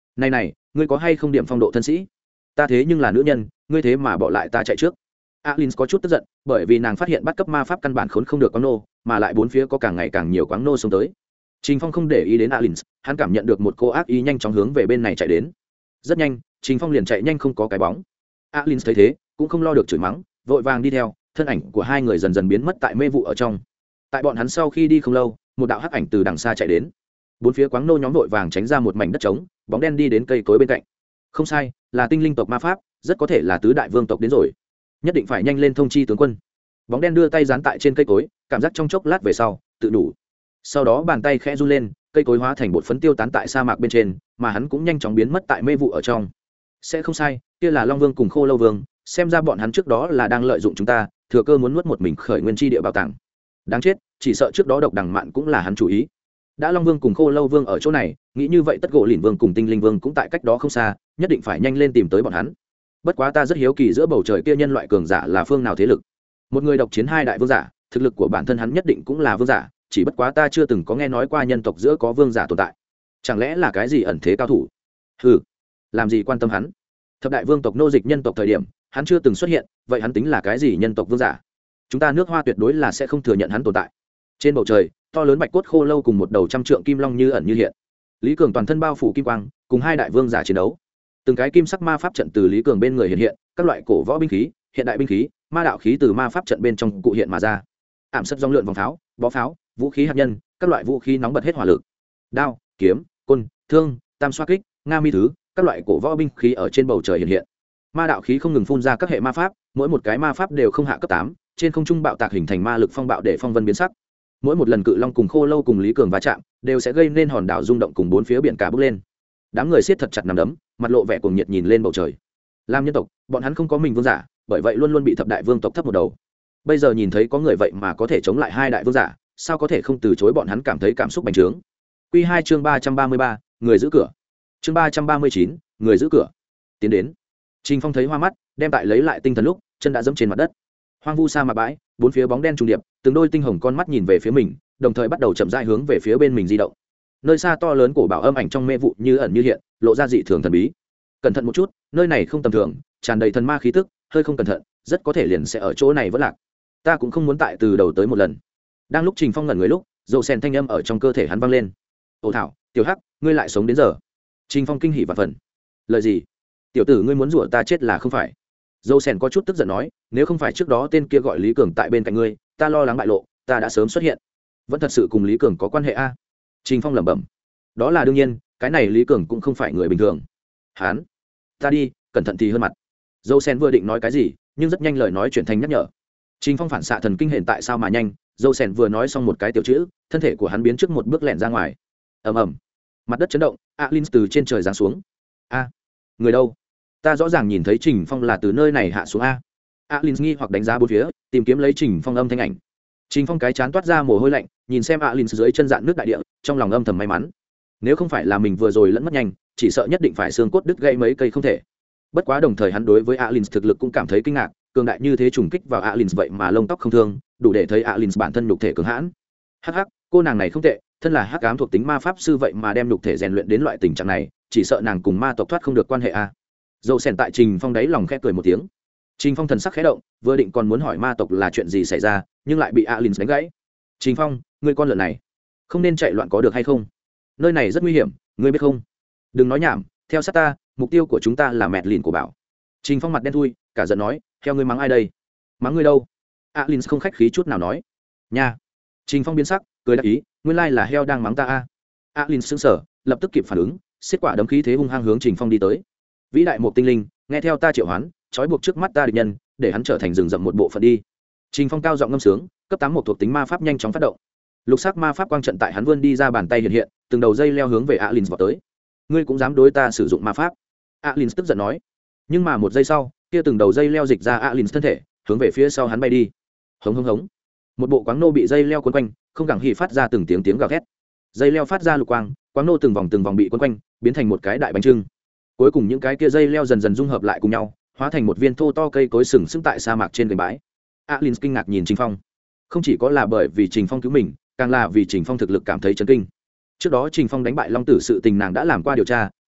Này ngươi có hay không điểm phong độ thân sĩ? Ta thế nhưng là nữ nhân, ngươi thế mà bỏ lại ta chạy trước. Alin có chút tức giận, bởi vì nàng phát hiện bắt cấp ma pháp căn bản khốn không được quáng nô, mà lại bốn phía có càng ngày càng nhiều quáng nô xông tới. Trình Phong không để ý đến Alin, hắn cảm nhận được một cô ác ý nhanh chóng hướng về bên này chạy đến. Rất nhanh, Trình Phong liền chạy nhanh không có cái bóng. Alin thấy thế, cũng không lo được chửi mắng, vội vàng đi theo, thân ảnh của hai người dần dần biến mất tại mê vụ ở trong. Tại bọn hắn sau khi đi không lâu, một đạo hắc ảnh từ đằng xa chạy đến. Bốn phía quáng nô nhóm vội vàng tránh ra một mảnh đất trống, bóng đen đi đến cây cối bên cạnh. Không sai, là tinh linh tộc ma pháp, rất có thể là tứ đại vương tộc đến rồi. Nhất định phải nhanh lên thông chi tướng quân. Bóng đen đưa tay dán tại trên cây cối, cảm giác trong chốc lát về sau tự đủ. Sau đó bàn tay khẽ run lên, cây cối hóa thành bột phấn tiêu tán tại sa mạc bên trên, mà hắn cũng nhanh chóng biến mất tại mê vụ ở trong. Sẽ không sai, kia là Long Vương cùng Khô Lâu Vương, xem ra bọn hắn trước đó là đang lợi dụng chúng ta, thừa cơ muốn nuốt một mình khởi nguyên chi địa bảo tàng. Đáng chết, chỉ sợ trước đó độc đằng mạn cũng là hắn chủ ý. Đã Long Vương cùng Khô Lâu Vương ở chỗ này, nghĩ như vậy tất gỗ Lìn Vương cùng Tinh Linh Vương cũng tại cách đó không xa, nhất định phải nhanh lên tìm tới bọn hắn. Bất quá ta rất hiếu kỳ giữa bầu trời kia nhân loại cường giả là phương nào thế lực. Một người độc chiến hai đại vương giả, thực lực của bản thân hắn nhất định cũng là vương giả, chỉ bất quá ta chưa từng có nghe nói qua nhân tộc giữa có vương giả tồn tại. Chẳng lẽ là cái gì ẩn thế cao thủ? Hừ, làm gì quan tâm hắn. Thập đại vương tộc nô dịch nhân tộc thời điểm, hắn chưa từng xuất hiện, vậy hắn tính là cái gì nhân tộc vương giả? Chúng ta nước Hoa tuyệt đối là sẽ không thừa nhận hắn tồn tại. Trên bầu trời, to lớn bạch cốt khô lâu cùng một đầu trăm trượng kim long như ẩn như hiện. Lý Cường toàn thân bao phủ kim quang, cùng hai đại vương giả chiến đấu. Từng cái kim sắc ma pháp trận từ Lý Cường bên người hiện hiện, các loại cổ võ binh khí, hiện đại binh khí, ma đạo khí từ ma pháp trận bên trong cụ hiện mà ra. Ảm sắt dòng lượn vòng pháo, bó pháo, vũ khí hạt nhân, các loại vũ khí nóng bật hết hỏa lực. Đao, kiếm, côn, thương, tam xoa kích, nga mi thứ, các loại cổ võ binh khí ở trên bầu trời hiện hiện. Ma đạo khí không ngừng phun ra các hệ ma pháp, mỗi một cái ma pháp đều không hạ cấp 8, trên không trung bạo tạc hình thành ma lực phong bạo để phong vân biến sắc. Mỗi một lần cự long cùng khô lâu cùng Lý Cường va chạm, đều sẽ gây nên hòn đảo rung động cùng bốn phía biển cả bốc lên. Đám người siết thật chặt nằm đấm, mặt lộ vẻ cuồng nhiệt nhìn lên bầu trời. Làm nhân tộc, bọn hắn không có mình vương giả, bởi vậy luôn luôn bị thập đại vương tộc thấp một đầu. Bây giờ nhìn thấy có người vậy mà có thể chống lại hai đại vương giả, sao có thể không từ chối, bọn hắn cảm thấy cảm xúc bành trướng. Quy 2 chương 333, người giữ cửa. Chương 339, người giữ cửa. Tiến đến. Trình Phong thấy hoa mắt, đem tại lấy lại tinh thần lúc, chân đã giẫm trên mặt đất. Hoang vu sa mạc bãi, bốn phía bóng đen trùng điệp, từng đôi tinh hồng con mắt nhìn về phía mình, đồng thời bắt đầu chậm rãi hướng về phía bên mình di động. Nơi xa to lớn cổ bảo âm ảnh trong mê vụ như ẩn như hiện, lộ ra dị thường thần bí. Cẩn thận một chút, nơi này không tầm thường, tràn đầy thần ma khí tức, hơi không cẩn thận, rất có thể liền sẽ ở chỗ này vẫn lạc. Ta cũng không muốn tại từ đầu tới một lần. Đang lúc Trình Phong ngẩn người lúc, dầu sen thanh âm ở trong cơ thể hắn vang lên. Ồ thảo, tiểu hắc, ngươi lại sống đến giờ. Trình Phong kinh hỉ vạn phần. Lời gì? Tiểu tử ngươi muốn rủa ta chết là không phải? Dâu sen có chút tức giận nói, nếu không phải trước đó tên kia gọi Lý Cường tại bên cạnh ngươi, ta lo lắng bại lộ, ta đã sớm xuất hiện. Vẫn thật sự cùng Lý Cường có quan hệ a? Trình Phong lẩm bẩm. Đó là đương nhiên, cái này Lý Cường cũng không phải người bình thường. Hán, ta đi, cẩn thận thì hơn mặt. Dâu sen vừa định nói cái gì, nhưng rất nhanh lời nói chuyển thành nhắc nhở. Trình Phong phản xạ thần kinh hiện tại sao mà nhanh, dâu sen vừa nói xong một cái tiểu chữ, thân thể của hắn biến trước một bước lẻn ra ngoài. Ầm ầm, mặt đất chấn động, Alin từ trên trời giáng xuống. A, người đâu? Ta rõ ràng nhìn thấy Trình Phong là từ nơi này hạ xuống a. Alin nghi hoặc đánh giá bốn phía, tìm kiếm lấy Trình Phong âm thanh ảnh. Trình Phong cái chán toát ra mồ hôi lạnh, nhìn xem Alin dưới chân dạn nước đại địa, trong lòng âm thầm may mắn. Nếu không phải là mình vừa rồi lẫn mất nhanh, chỉ sợ nhất định phải xương cốt đứt gãy mấy cây không thể. Bất quá đồng thời hắn đối với Alin thực lực cũng cảm thấy kinh ngạc, cường đại như thế trùng kích vào Alin vậy mà lông tóc không thương, đủ để thấy Alin bản thân nhục thể cường hãn. Hắc hắc, cô nàng này không tệ, thân là hắc ám thuộc tính ma pháp sư vậy mà đem nhục thể rèn luyện đến loại tình trạng này, chỉ sợ nàng cùng ma tộc thoát không được quan hệ a. Dầu sèn tại Trình Phong đáy lòng khẽ cười một tiếng. Trình Phong thần sắc khẽ động, vừa định còn muốn hỏi ma tộc là chuyện gì xảy ra, nhưng lại bị Alin đánh gãy. Trình Phong, ngươi con lợn này, không nên chạy loạn có được hay không? Nơi này rất nguy hiểm, ngươi biết không? Đừng nói nhảm, theo sát ta, mục tiêu của chúng ta là mẹt lìn của bảo. Trình Phong mặt đen thui, cả giận nói, theo ngươi mắng ai đây? Mắng ngươi đâu? Alin không khách khí chút nào nói. Nha. Trình Phong biến sắc, cười đáp ý, nguyên lai là heo đang mắng ta a. Alin sững sờ, lập tức kịp phản ứng, xiết quả đấm khí thế hung hăng hướng Trình Phong đi tới. Vĩ đại một tinh linh, nghe theo ta triệu hoán, trói buộc trước mắt ta địch nhân, để hắn trở thành rừng rậm một bộ phận đi. Trình Phong cao giọng ngâm sướng, cấp 8 một thuộc tính ma pháp nhanh chóng phát động. Lục sắc ma pháp quang trận tại hắn vươn đi ra bàn tay hiện hiện, từng đầu dây leo hướng về Alin vọt tới. Ngươi cũng dám đối ta sử dụng ma pháp? Alin tức giận nói. Nhưng mà một giây sau, kia từng đầu dây leo dịch ra Alin thân thể, hướng về phía sau hắn bay đi. Hống hống hống. Một bộ quáng nô bị dây leo quấn quanh, không gắng hỉ phát ra từng tiếng gào thét. Dây leo phát ra lục quang, quáng nô từng vòng bị quấn quanh, biến thành một cái đại bánh trưng. Cuối cùng những cái kia dây leo dần dần dung hợp lại cùng nhau, hóa thành một viên thô to cây cối sừng sững tại sa mạc trên gành bãi. Alin kinh ngạc nhìn Trình Phong, không chỉ có là bởi vì Trình Phong cứu mình, càng là vì Trình Phong thực lực cảm thấy chấn kinh. Trước đó Trình Phong đánh bại Long Tử sự tình nàng đã làm qua điều tra,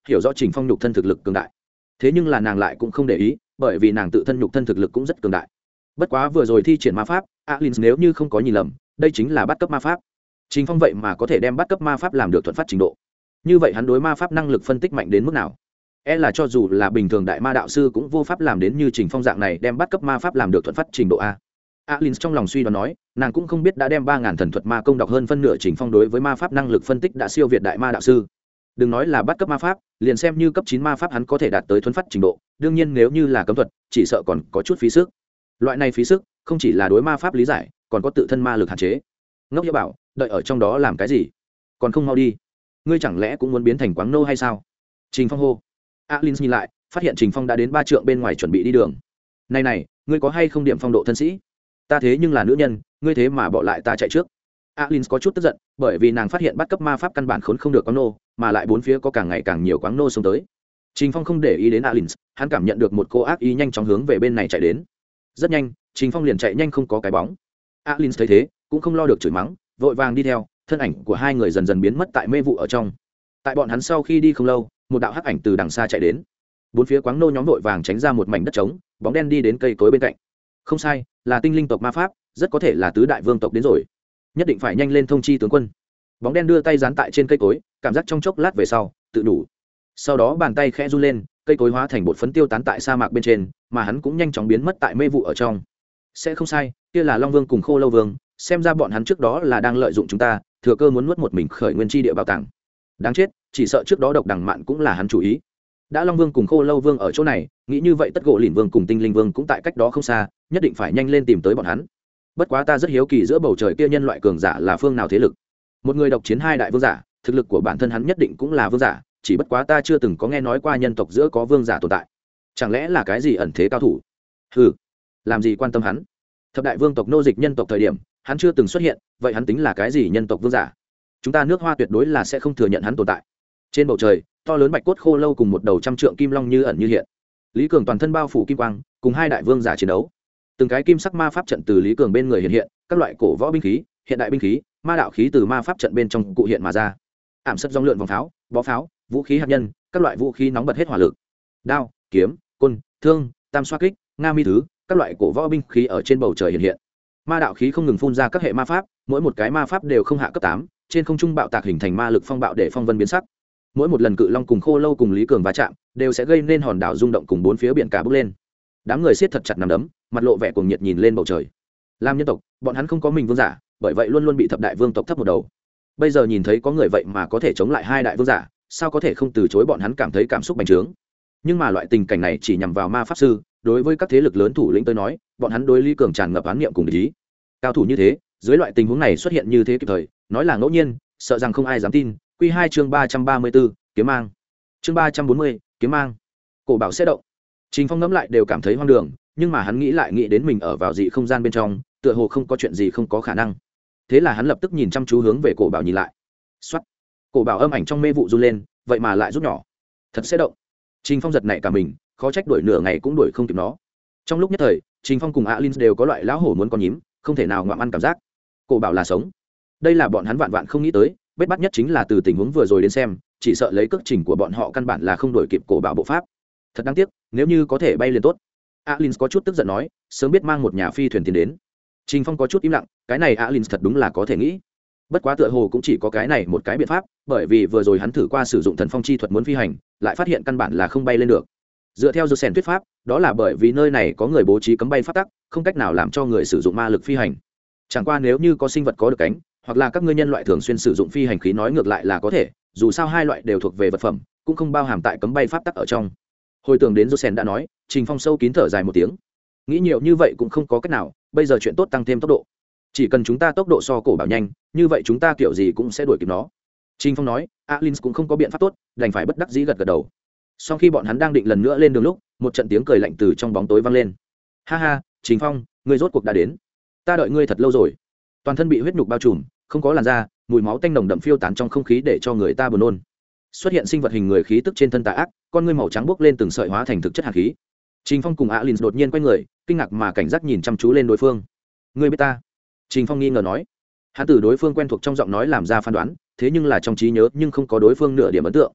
hiểu rõ Trình Phong nhục thân thực lực cường đại. Thế nhưng là nàng lại cũng không để ý, bởi vì nàng tự thân nhục thân thực lực cũng rất cường đại. Bất quá vừa rồi thi triển ma pháp, Alins nếu như không có nhìn lầm, đây chính là bắt cấp ma pháp. Trình Phong vậy mà có thể đem bắt cấp ma pháp làm được thuận phát trình độ. Như vậy hắn đối ma pháp năng lực phân tích mạnh đến mức nào? Là cho dù là bình thường đại ma đạo sư cũng vô pháp làm đến như Trình Phong dạng này đem bắt cấp ma pháp làm được thuận phát trình độ a. Alins trong lòng suy đoán nói, nàng cũng không biết đã đem 3000 thần thuật ma công đọc hơn phân nửa Trình Phong đối với ma pháp năng lực phân tích đã siêu việt đại ma đạo sư. Đừng nói là bắt cấp ma pháp, liền xem như cấp 9 ma pháp hắn có thể đạt tới thuần phát trình độ, đương nhiên nếu như là cấm thuật, chỉ sợ còn có chút phí sức. Loại này phí sức, không chỉ là đối ma pháp lý giải, còn có tự thân ma lực hạn chế. Ngốc Nghĩa bảo, đợi ở trong đó làm cái gì? Còn không mau đi. Ngươi chẳng lẽ cũng muốn biến thành quáng nô hay sao? Trình Phong hô. Alins nhìn lại, phát hiện Trình Phong đã đến 3 trượng bên ngoài chuẩn bị đi đường. Này, ngươi có hay không điểm phong độ thân sĩ? Ta thế nhưng là nữ nhân, ngươi thế mà bỏ lại ta chạy trước. Alins có chút tức giận, bởi vì nàng phát hiện bắt cấp ma pháp căn bản khốn không được quáng nô, mà lại bốn phía có càng ngày càng nhiều quáng nô xông tới. Trình Phong không để ý đến Alins, hắn cảm nhận được một cô ác ý nhanh chóng hướng về bên này chạy đến. Rất nhanh, Trình Phong liền chạy nhanh không có cái bóng. Alins thấy thế, cũng không lo được chửi mắng, vội vàng đi theo, thân ảnh của hai người dần dần biến mất tại mê vụ ở trong. Tại bọn hắn sau khi đi không lâu, một đạo hắc ảnh từ đằng xa chạy đến. Bốn phía quáng nô nhóm vội vàng tránh ra một mảnh đất trống, bóng đen đi đến cây cối bên cạnh. Không sai, là tinh linh tộc ma pháp, rất có thể là tứ đại vương tộc đến rồi. Nhất định phải nhanh lên thông chi tướng quân. Bóng đen đưa tay dán tại trên cây cối, cảm giác trong chốc lát về sau tự đủ. Sau đó bàn tay khẽ run lên, cây cối hóa thành bột phấn tiêu tán tại sa mạc bên trên, mà hắn cũng nhanh chóng biến mất tại mê vụ ở trong. Sẽ không sai, kia là Long Vương cùng Khô Lâu Vương, xem ra bọn hắn trước đó là đang lợi dụng chúng ta, thừa cơ muốn nuốt một mình khởi nguyên chi địa bảo tàng. Đáng chết, chỉ sợ trước đó độc đằng mạn cũng là hắn chủ ý. Đã Long Vương cùng Khô Lâu Vương ở chỗ này, nghĩ như vậy tất gỗ Lìn Vương cùng Tinh Linh Vương cũng tại cách đó không xa, nhất định phải nhanh lên tìm tới bọn hắn. Bất quá ta rất hiếu kỳ giữa bầu trời kia nhân loại cường giả là phương nào thế lực. Một người độc chiến hai đại vương giả, thực lực của bản thân hắn nhất định cũng là vương giả, chỉ bất quá ta chưa từng có nghe nói qua nhân tộc giữa có vương giả tồn tại. Chẳng lẽ là cái gì ẩn thế cao thủ? Hừ, làm gì quan tâm hắn. Thập đại vương tộc nô dịch nhân tộc thời điểm, hắn chưa từng xuất hiện, vậy hắn tính là cái gì nhân tộc vương giả? Chúng ta nước Hoa tuyệt đối là sẽ không thừa nhận hắn tồn tại. Trên bầu trời, to lớn bạch cốt khô lâu cùng một đầu trăm trượng kim long như ẩn như hiện. Lý Cường toàn thân bao phủ kim quang, cùng hai đại vương giả chiến đấu. Từng cái kim sắc ma pháp trận từ Lý Cường bên người hiện hiện, các loại cổ võ binh khí, hiện đại binh khí, ma đạo khí từ ma pháp trận bên trong cụ hiện mà ra. Ảm sất dòng lượn vòng pháo, bó pháo, vũ khí hạt nhân, các loại vũ khí nóng bật hết hỏa lực. Đao, kiếm, côn, thương, tam xoa kích, nga mi thứ, các loại cổ võ binh khí ở trên bầu trời hiện hiện. Ma đạo khí không ngừng phun ra các hệ ma pháp, mỗi một cái ma pháp đều không hạ cấp 8, trên không trung bạo tạc hình thành ma lực phong bạo để phong vân biến sắc. Mỗi một lần cự long cùng khô lâu cùng Lý Cường va chạm, đều sẽ gây nên hòn đảo rung động cùng bốn phía biển cả bốc lên. Đám người siết thật chặt nằm đấm, mặt lộ vẻ cuồng nhiệt nhìn lên bầu trời. Làm nhân tộc, bọn hắn không có mình vương giả, bởi vậy luôn luôn bị thập đại vương tộc thấp một đầu. Bây giờ nhìn thấy có người vậy mà có thể chống lại hai đại vương giả, sao có thể không từ chối, bọn hắn cảm thấy cảm xúc bành trướng. Nhưng mà loại tình cảnh này chỉ nhằm vào ma pháp sư, đối với các thế lực lớn thủ lĩnh tới nói, bọn hắn đối Lý Cường tràn ngập oán niệm cùng địch ý. Cao thủ như thế, dưới loại tình huống này xuất hiện như thế kịp thời, nói là ngẫu nhiên, sợ rằng không ai dám tin. Quy 2 chương 334, kiếm mang. Chương 340, kiếm mang. Cổ bảo sẽ động. Trình Phong ngẫm lại đều cảm thấy hoang đường, nhưng mà hắn nghĩ lại nghĩ đến mình ở vào dị không gian bên trong, tựa hồ không có chuyện gì không có khả năng. Thế là hắn lập tức nhìn chăm chú hướng về cổ bảo nhìn lại. Soát. Cổ bảo âm ảnh trong mê vụ run lên, vậy mà lại rút nhỏ. Thật sẽ động. Trình Phong giật nảy cả mình, khó trách đuổi nửa ngày cũng đuổi không kịp nó. Trong lúc nhất thời, Trình Phong cùng Alins đều có loại lão hổ muốn con nhím, không thể nào ngoạm ăn cảm giác. Cổ bảo là sống. Đây là bọn hắn vạn vạn không nghĩ tới, bết bắt nhất chính là từ tình huống vừa rồi đến xem, chỉ sợ lấy cước trình của bọn họ căn bản là không đuổi kịp cổ bảo bộ pháp. Thật đáng tiếc, nếu như có thể bay lên tốt. Alins có chút tức giận nói, sớm biết mang một nhà phi thuyền tiến đến. Trình Phong có chút im lặng, cái này Alins thật đúng là có thể nghĩ. Bất quá tựa hồ cũng chỉ có cái này một cái biện pháp, bởi vì vừa rồi hắn thử qua sử dụng thần phong chi thuật muốn phi hành, lại phát hiện căn bản là không bay lên được. Dựa theo Josen thuyết pháp, đó là bởi vì nơi này có người bố trí cấm bay pháp tắc, không cách nào làm cho người sử dụng ma lực phi hành. Chẳng qua nếu như có sinh vật có được cánh, hoặc là các ngươi nhân loại thường xuyên sử dụng phi hành khí nói ngược lại là có thể, dù sao hai loại đều thuộc về vật phẩm, cũng không bao hàm tại cấm bay pháp tắc ở trong. Hồi tưởng đến Josen đã nói, Trình Phong sâu kín thở dài một tiếng. Nghĩ nhiều như vậy cũng không có cách nào, bây giờ chuyện tốt tăng thêm tốc độ. Chỉ cần chúng ta tốc độ so cổ bảo nhanh, như vậy chúng ta kiểu gì cũng sẽ đuổi kịp nó. Trình Phong nói, Alins cũng không có biện pháp tốt, đành phải bất đắc dĩ gật gật đầu. Sau khi bọn hắn đang định lần nữa lên đường lúc, một trận tiếng cười lạnh từ trong bóng tối vang lên. Ha ha, Trình Phong, ngươi rốt cuộc đã đến. Ta đợi ngươi thật lâu rồi. Toàn thân bị huyết nhục bao trùm, không có làn da, mùi máu tanh nồng đậm phiêu tán trong không khí để cho người ta buồn nôn. Xuất hiện sinh vật hình người khí tức trên thân tà ác, con ngươi màu trắng bốc lên từng sợi hóa thành thực chất hàn khí. Trình Phong cùng Alins đột nhiên quay người, kinh ngạc mà cảnh giác nhìn chăm chú lên đối phương. Ngươi biết ta? Trình Phong nghi ngờ nói. Hắn từ đối phương quen thuộc trong giọng nói làm ra phán đoán, thế nhưng là trong trí nhớ nhưng không có đối phương nửa điểm ấn tượng.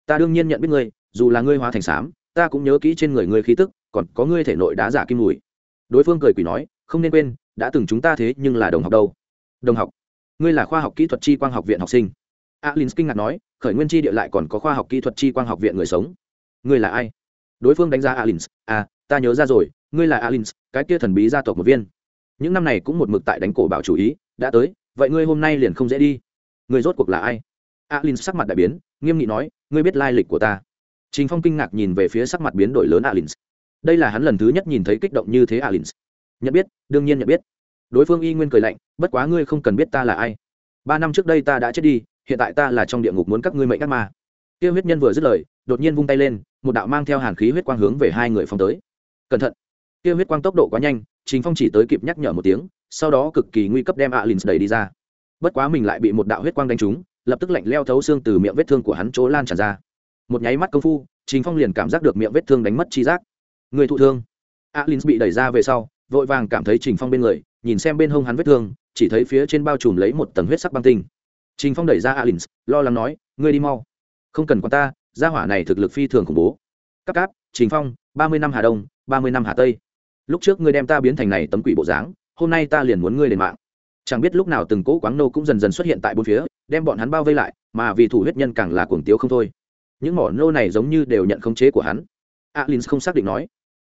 ta đương nhiên nhận biết ngươi, dù là ngươi hóa thành xám ta cũng nhớ kỹ trên người ngươi khí tức, còn có ngươi thể nội đá giả kim mùi. Đối phương cười quỷ nói, không nên quên đã từng chúng ta thế nhưng là đồng học đâu. Đồng học? Ngươi là khoa học kỹ thuật chi quang học viện học sinh? Alin kinh ngạc nói, khởi nguyên chi địa lại còn có khoa học kỹ thuật chi quang học viện người sống. Ngươi là ai? Đối phương đánh giá Alin, ta nhớ ra rồi, ngươi là Alin, cái kia thần bí gia tộc một viên, những năm này cũng một mực tại đánh cổ bảo chủ ý, đã tới, vậy ngươi hôm nay liền không dễ đi. Ngươi rốt cuộc là ai? Alin sắc mặt đại biến, nghiêm nghị nói, ngươi biết lai lịch của ta? Trình Phong kinh ngạc nhìn về phía sắc mặt biến đổi lớn Alin. Đây là hắn lần thứ nhất nhìn thấy kích động như thế Alin. Nhận biết, đương nhiên nhận biết. Đối phương y nguyên cười lạnh, bất quá ngươi không cần biết ta là ai. 3 năm trước đây ta đã chết đi, hiện tại ta là trong địa ngục muốn các ngươi mệnh ác ma. Tiêu huyết nhân vừa dứt lời, đột nhiên vung tay lên, một đạo mang theo hàn khí huyết quang hướng về hai người phóng tới. Cẩn thận! Tiêu huyết quang tốc độ quá nhanh, Trình Phong chỉ tới kịp nhắc nhở một tiếng, sau đó cực kỳ nguy cấp đem Alin đẩy đi ra. Bất quá mình lại bị một đạo huyết quang đánh trúng, lập tức lạnh leo thấu xương từ miệng vết thương của hắn chỗ lan tràn ra. Một nháy mắt công phu, Trình Phong liền cảm giác được miệng vết thương đánh mất chi giác. Người thụ thương. Alin bị đẩy ra về sau, vội vàng cảm thấy Trình Phong bên người, nhìn xem bên hông hắn vết thương, chỉ thấy phía trên bao trùm lấy một tầng huyết sắc băng tinh. Trình Phong đẩy ra Alin, lo lắng nói, ngươi đi mau. Không cần quan ta, gia hỏa này thực lực phi thường khủng bố. Cáp cáp, Trình Phong, 30 năm Hà Đông, 30 năm Hà Tây. Lúc trước ngươi đem ta biến thành này tấm quỷ bộ dáng, hôm nay ta liền muốn ngươi đền mạng. Chẳng biết lúc nào từng cỗ quáng nô cũng dần dần xuất hiện tại bốn phía, đem bọn hắn bao vây lại, mà vì thủ huyết nhân càng là cuồng tiếu không thôi. Những mỏ nô này giống như đều nhận khống chế của hắn. Alin không xác định nói,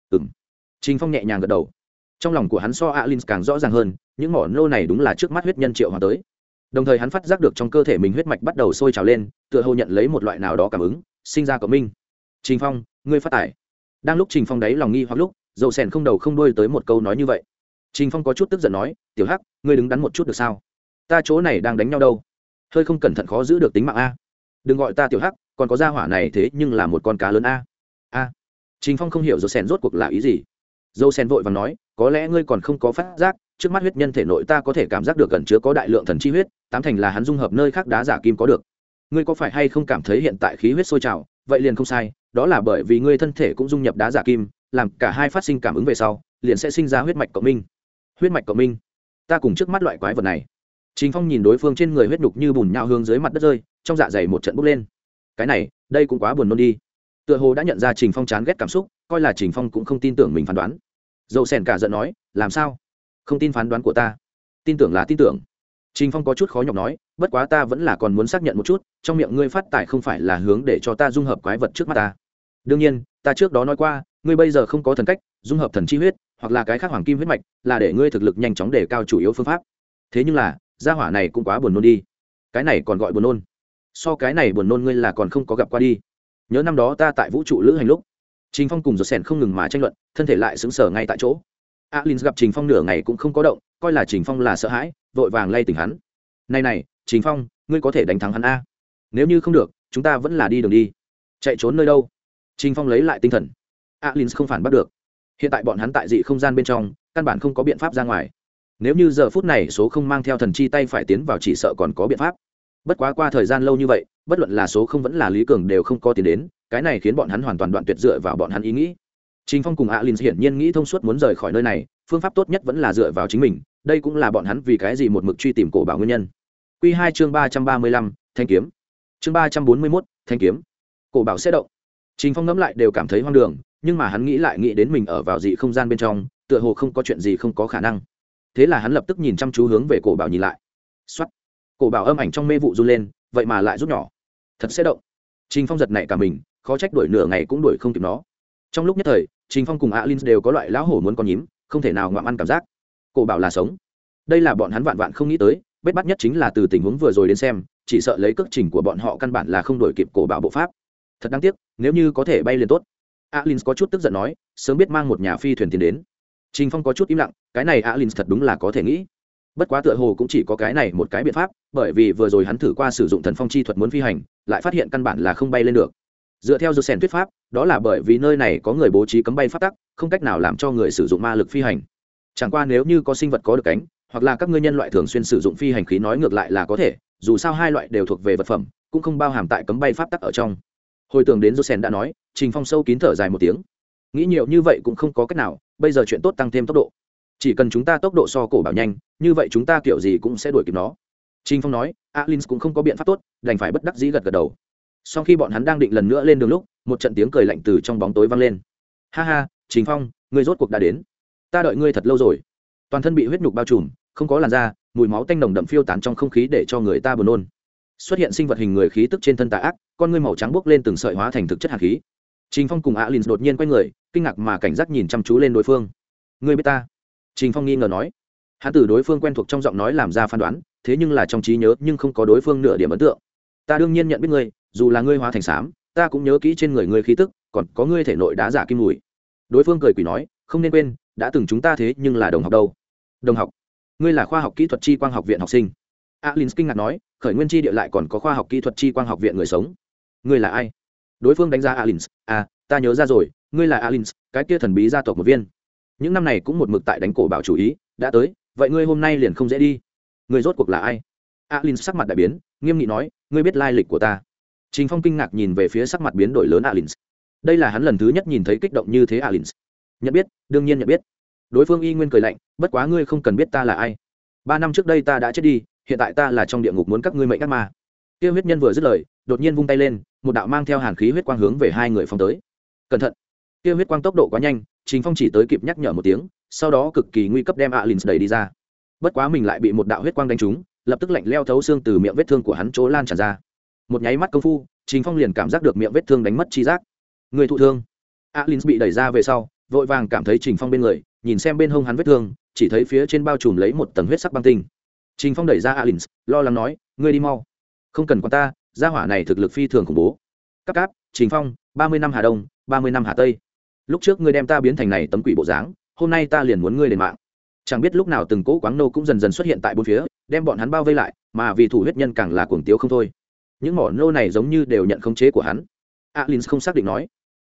Trình Phong nhẹ nhàng gật đầu. Trong lòng của hắn so Alin càng rõ ràng hơn, những mỏ nô này đúng là trước mắt huyết nhân triệu hoàng tới. Đồng thời hắn phát giác được trong cơ thể mình huyết mạch bắt đầu sôi trào lên, tựa hồ nhận lấy một loại nào đó cảm ứng, sinh ra cộng minh. Trình Phong, ngươi phát tải. Đang lúc Trình Phong đấy lòng nghi hoặc lúc, dầu sèn không đầu không đuôi tới một câu nói như vậy. Trình Phong có chút tức giận nói, tiểu hắc, ngươi đứng đắn một chút được sao? Ta chỗ này đang đánh nhau đâu, hơi không cẩn thận khó giữ được tính mạng a. Đừng gọi ta tiểu hắc, còn có gia hỏa này thế nhưng là một con cá lớn a. Trình Phong không hiểu dầu sèn rốt cuộc là ý gì. Dầu sèn vội vàng nói, có lẽ ngươi còn không có phát giác, trước mắt huyết nhân thể nội ta có thể cảm giác được gần chứa có đại lượng thần chi huyết, tám thành là hắn dung hợp nơi khác đá giả kim có được. Ngươi có phải hay không cảm thấy hiện tại khí huyết sôi trào? Vậy liền không sai, đó là bởi vì ngươi thân thể cũng dung nhập đá giả kim, làm cả hai phát sinh cảm ứng về sau, liền sẽ sinh ra huyết mạch cộng minh. Huyết mạch cộng minh? Ta cùng trước mắt loại quái vật này. Trình Phong nhìn đối phương trên người huyết nhục như bùn nhão hướng dưới mặt đất rơi, trong dạ dày một trận bốc lên. Cái này, đây cũng quá buồn nôn đi. Tựa hồ đã nhận ra Trình Phong chán ghét cảm xúc, coi là Trình Phong cũng không tin tưởng mình phán đoán. Dậu sèn cả giận nói, làm sao? Không tin phán đoán của ta? Tin tưởng là tin tưởng. Trình Phong có chút khó nhọc nói, bất quá ta vẫn là còn muốn xác nhận một chút, trong miệng ngươi phát tải không phải là hướng để cho ta dung hợp quái vật trước mắt ta. Đương nhiên, ta trước đó nói qua, ngươi bây giờ không có thần cách dung hợp thần chi huyết, hoặc là cái khác hoàng kim huyết mạch, là để ngươi thực lực nhanh chóng đề cao chủ yếu phương pháp. Thế nhưng là, gia hỏa này cũng quá buồn nôn đi. Cái này còn gọi buồn nôn? So cái này buồn nôn ngươi là còn không có gặp qua đi. Nhớ năm đó ta tại vũ trụ lữ hành lúc, Trình Phong cùng Dột Sèn không ngừng mà tranh luận, thân thể lại sững sờ ngay tại chỗ. Alin gặp Trình Phong nửa ngày cũng không có động, coi là Trình Phong là sợ hãi, vội vàng lay tỉnh hắn. Này, Trình Phong, ngươi có thể đánh thắng hắn a? Nếu như không được, chúng ta vẫn là đi đường đi. Chạy trốn nơi đâu? Trình Phong lấy lại tinh thần. Alin không phản bắt được. Hiện tại bọn hắn tại dị không gian bên trong, căn bản không có biện pháp ra ngoài. Nếu như giờ phút này số không mang theo thần chi tay phải tiến vào, chỉ sợ còn có biện pháp. Bất quá qua thời gian lâu như vậy, bất luận là số không vẫn là Lý Cường đều không có tiền đến, cái này khiến bọn hắn hoàn toàn đoạn tuyệt dựa vào bọn hắn ý nghĩ. Trình Phong cùng Alin hiển nhiên nghĩ thông suốt muốn rời khỏi nơi này, phương pháp tốt nhất vẫn là dựa vào chính mình, đây cũng là bọn hắn vì cái gì một mực truy tìm cổ bảo nguyên nhân. Quy 2 chương 335, thanh kiếm. Chương 341, thanh kiếm. Cổ bảo sẽ động. Trình Phong ngẫm lại đều cảm thấy hoang đường, nhưng mà hắn nghĩ lại nghĩ đến mình ở vào dị không gian bên trong, tựa hồ không có chuyện gì không có khả năng. Thế là hắn lập tức nhìn chăm chú hướng về cổ bảo nhìn lại. Soát. Cổ bảo âm ảnh trong mê vụ run lên, vậy mà lại rút nhỏ. Thật sẽ động. Trình Phong giật nảy cả mình, khó trách đuổi nửa ngày cũng đuổi không kịp nó. Trong lúc nhất thời, Trình Phong cùng Alin đều có loại lão hổ muốn con nhím, không thể nào ngoạm ăn cảm giác. Cổ bảo là sống. Đây là bọn hắn vạn vạn không nghĩ tới, bết bắt nhất chính là từ tình huống vừa rồi đến xem, chỉ sợ lấy cước trình của bọn họ căn bản là không đuổi kịp cổ bảo bộ pháp. Thật đáng tiếc, nếu như có thể bay liền tốt. Alin có chút tức giận nói, sớm biết mang một nhà phi thuyền tiến đến. Trình Phong có chút im lặng, cái này Alin thật đúng là có thể nghĩ. Bất quá tựa hồ cũng chỉ có cái này một cái biện pháp, bởi vì vừa rồi hắn thử qua sử dụng thần phong chi thuật muốn phi hành, lại phát hiện căn bản là không bay lên được. Dựa theo Dược Sèn thuyết pháp, đó là bởi vì nơi này có người bố trí cấm bay pháp tắc, không cách nào làm cho người sử dụng ma lực phi hành. Chẳng qua nếu như có sinh vật có được cánh, hoặc là các ngươi nhân loại thường xuyên sử dụng phi hành khí nói ngược lại là có thể, dù sao hai loại đều thuộc về vật phẩm, cũng không bao hàm tại cấm bay pháp tắc ở trong. Hồi tưởng đến Dược Sèn đã nói, Trình Phong sâu kín thở dài một tiếng. Nghĩ nhiều như vậy cũng không có cách nào, bây giờ chuyện tốt tăng thêm tốc độ. Chỉ cần chúng ta tốc độ so cổ bảo nhanh, như vậy chúng ta kiểu gì cũng sẽ đuổi kịp nó. Trình Phong nói, Alin cũng không có biện pháp tốt, đành phải bất đắc dĩ gật gật đầu. sau khi bọn hắn đang định lần nữa lên đường lúc một trận tiếng cười lạnh từ trong bóng tối vang lên. Ha ha, Trình Phong, ngươi rốt cuộc đã đến, ta đợi ngươi thật lâu rồi. Toàn thân bị huyết nhục bao trùm, không có làn da, mùi máu tanh nồng đậm phiêu tán trong không khí để cho người ta buồn nôn. Xuất hiện sinh vật hình người khí tức trên thân tà ác, con ngươi màu trắng bốc lên từng sợi hóa thành thực chất hàn khí. Trình Phong cùng Alins đột nhiên quay người, kinh ngạc mà cảnh giác nhìn chăm chú lên đối phương. Ngươi biết ta? Trình Phong nghi ngờ nói. Hắn từ đối phương quen thuộc trong giọng nói làm ra phán đoán, thế nhưng là trong trí nhớ nhưng không có đối phương nửa điểm ấn tượng. Ta đương nhiên nhận biết ngươi, dù là ngươi hóa thành xám, ta cũng nhớ kỹ trên người ngươi khí tức, còn có ngươi thể nội đá giả kim mùi. Đối phương cười quỷ nói, không nên quên, đã từng chúng ta thế nhưng là đồng học đâu. Đồng học? Ngươi là khoa học kỹ thuật chi quang học viện học sinh? Alins kinh ngạc nói, khởi nguyên chi địa lại còn có khoa học kỹ thuật chi quang học viện người sống. Ngươi là ai? Đối phương đánh giá Alins, ta nhớ ra rồi, ngươi là Alins, cái kia thần bí gia tộc một viên. Những năm này cũng một mực tại đánh cổ bảo chủ ý, đã tới, vậy ngươi hôm nay liền không dễ đi. Ngươi rốt cuộc là ai? Alins sắc mặt đại biến, nghiêm nghị nói, ngươi biết lai lịch của ta? Trình Phong kinh ngạc nhìn về phía sắc mặt biến đổi lớn Alins. Đây là hắn lần thứ nhất nhìn thấy kích động như thế Alins. Nhận biết, đương nhiên nhận biết. Đối phương y nguyên cười lạnh, bất quá ngươi không cần biết ta là ai. 3 năm trước đây ta đã chết đi, hiện tại ta là trong địa ngục muốn các ngươi mệnh các ma. Kia huyết nhân vừa dứt lời, đột nhiên vung tay lên, một đạo mang theo hàn khí huyết quang hướng về hai người phóng tới. Cẩn thận! Kia huyết quang tốc độ quá nhanh, Trình Phong chỉ tới kịp nhắc nhở một tiếng, sau đó cực kỳ nguy cấp đem Alins đẩy đi ra. Bất quá mình lại bị một đạo huyết quang đánh trúng, lập tức lạnh leo thấu xương từ miệng vết thương của hắn chỗ lan tràn ra. Một nháy mắt công phu, Trình Phong liền cảm giác được miệng vết thương đánh mất chi giác. Người thụ thương. Alins bị đẩy ra về sau, vội vàng cảm thấy Trình Phong bên người, nhìn xem bên hông hắn vết thương, chỉ thấy phía trên bao trùm lấy một tầng huyết sắc băng tinh. Trình Phong đẩy ra Alins, lo lắng nói, ngươi đi mau. Không cần quan ta, gia hỏa này thực lực phi thường khủng bố. Cáp cáp, Trình Phong, 30 năm Hà Đông, 30 năm Hà Tây. Lúc trước ngươi đem ta biến thành này tấm quỷ bộ dáng, hôm nay ta liền muốn ngươi đền mạng. Chẳng biết lúc nào từng cỗ quáng nô cũng dần dần xuất hiện tại bốn phía, đem bọn hắn bao vây lại, mà vì thủ huyết nhân càng là cuồng tiếu không thôi. Những mỏ nô này giống như đều nhận khống chế của hắn. Alins không xác định nói.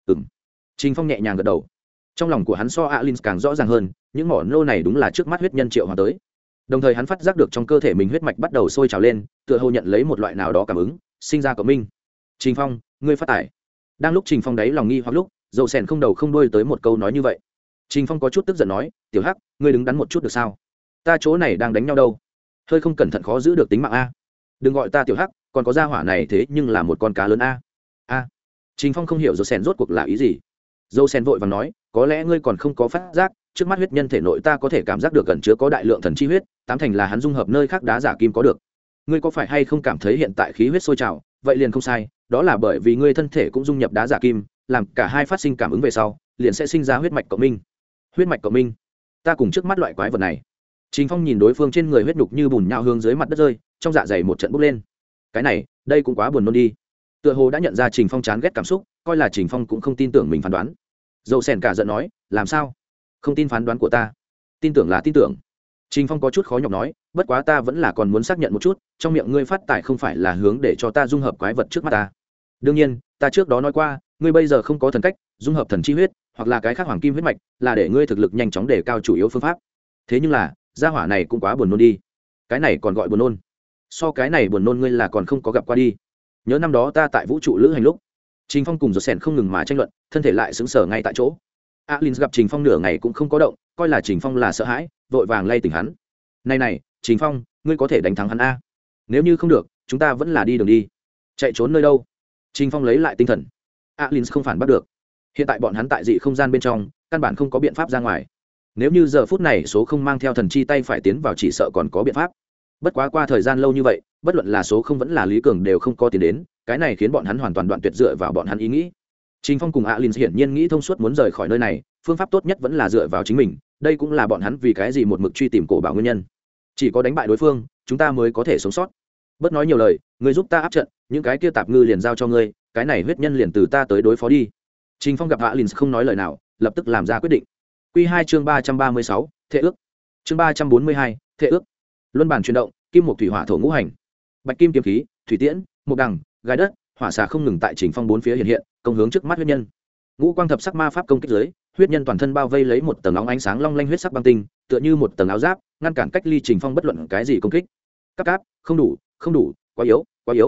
Trình Phong nhẹ nhàng gật đầu. Trong lòng của hắn so Alins càng rõ ràng hơn, những mỏ nô này đúng là trước mắt huyết nhân triệu hoàn tới. Đồng thời hắn phát giác được trong cơ thể mình huyết mạch bắt đầu sôi trào lên, tựa hồ nhận lấy một loại nào đó cảm ứng, sinh ra cộng minh. Trình Phong, ngươi phát tải. Đang lúc Trình Phong đáy lòng nghi hoặc lúc, dầu sèn không đầu không đuôi tới một câu nói như vậy. Trình Phong có chút tức giận nói, tiểu hắc, ngươi đứng đắn một chút được sao? Ta chỗ này đang đánh nhau đâu, hơi không cẩn thận khó giữ được tính mạng a. Đừng gọi ta tiểu hắc, còn có gia hỏa này thế nhưng là một con cá lớn a. Trình Phong không hiểu dầu sèn rốt cuộc là ý gì. Dầu sèn vội vàng nói, có lẽ ngươi còn không có phát giác, trước mắt huyết nhân thể nội ta có thể cảm giác được gần chứa có đại lượng thần chi huyết, tám thành là hắn dung hợp nơi khác đá giả kim có được. Ngươi có phải hay không cảm thấy hiện tại khí huyết sôi trào, vậy liền không sai, đó là bởi vì ngươi thân thể cũng dung nhập đá giả kim, làm cả hai phát sinh cảm ứng về sau, liền sẽ sinh ra huyết mạch cộng minh. Huyết mạch cộng minh? Ta cùng trước mắt loại quái vật này. Trình Phong nhìn đối phương trên người huyết nhục như bùn nhão hướng dưới mặt đất rơi, trong dạ dày một trận bốc lên. Cái này, đây cũng quá buồn nôn đi. Tựa hồ đã nhận ra Trình Phong chán ghét cảm xúc, coi là Trình Phong cũng không tin tưởng mình phán đoán. Dầu sèn cả giận nói, làm sao? Không tin phán đoán của ta? Tin tưởng là tin tưởng. Trình Phong có chút khó nhọc nói, bất quá ta vẫn là còn muốn xác nhận một chút, trong miệng ngươi phát tải không phải là hướng để cho ta dung hợp quái vật trước mắt ta. Đương nhiên, ta trước đó nói qua, ngươi bây giờ không có thần cách, dung hợp thần chi huyết, hoặc là cái khác hoàng kim huyết mạch, là để ngươi thực lực nhanh chóng đề cao chủ yếu phương pháp. Thế nhưng là, gia hỏa này cũng quá buồn nôn đi. Cái này còn gọi buồn nôn? So cái này buồn nôn ngươi là còn không có gặp qua đi. Nhớ năm đó ta tại vũ trụ lữ hành lúc, Trình Phong cùng Dột Sèn không ngừng mà tranh luận, thân thể lại sững sờ ngay tại chỗ. Alins gặp Trình Phong nửa ngày cũng không có động, coi là Trình Phong là sợ hãi, vội vàng lay tỉnh hắn. Này, Trình Phong, ngươi có thể đánh thắng hắn a? Nếu như không được, chúng ta vẫn là đi đường đi. Chạy trốn nơi đâu? Trình Phong lấy lại tinh thần. Alins không phản bắt được. Hiện tại bọn hắn tại dị không gian bên trong, căn bản không có biện pháp ra ngoài. Nếu như giờ phút này số không mang theo thần chi tay phải tiến vào, chỉ sợ còn có biện pháp. Bất quá qua thời gian lâu như vậy, bất luận là số không vẫn là Lý Cường đều không có tiến đến, cái này khiến bọn hắn hoàn toàn đoạn tuyệt dựa vào bọn hắn ý nghĩ. Trình Phong cùng Alins hiển nhiên nghĩ thông suốt muốn rời khỏi nơi này, phương pháp tốt nhất vẫn là dựa vào chính mình, đây cũng là bọn hắn vì cái gì một mực truy tìm cổ bảo nguyên nhân. Chỉ có đánh bại đối phương, chúng ta mới có thể sống sót. Bớt nói nhiều lời, ngươi giúp ta áp trận, những cái kia tạp ngư liền giao cho ngươi, cái này huyết nhân liền từ ta tới đối phó đi. Trình Phong gặp Alins không nói lời nào, lập tức làm ra quyết định. Quy 2 chương 336, Thệ ước. Chương 342, Thệ ước. Luân bản chuyển động, kim một thủy hỏa thổ ngũ hành. Bạch kim kiếm khí, thủy tiễn, mộc đằng, gai đất, hỏa xà không ngừng tại Trình Phong bốn phía hiện hiện, công hướng trước mắt huyết nhân. Ngũ quang thập sắc ma pháp công kích dưới, huyết nhân toàn thân bao vây lấy một tầng óng ánh sáng long lanh huyết sắc băng tinh, tựa như một tầng áo giáp, ngăn cản cách ly Trình Phong bất luận cái gì công kích. Cáp, không đủ, quá yếu,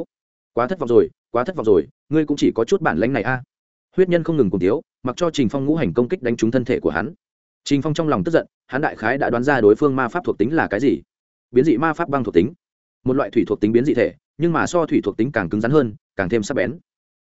quá thất vọng rồi, ngươi cũng chỉ có chút bản lĩnh này a. Huyết nhân không ngừng cùng tiếu, mặc cho Trình Phong ngũ hành công kích đánh trúng thân thể của hắn. Trình Phong trong lòng tức giận, hắn đại khái đã đoán ra đối phương ma pháp thuộc tính là cái gì. Biến dị ma pháp băng thuộc tính, một loại thủy thuộc tính biến dị thể, nhưng mà so thủy thuộc tính càng cứng rắn hơn, càng thêm sắc bén.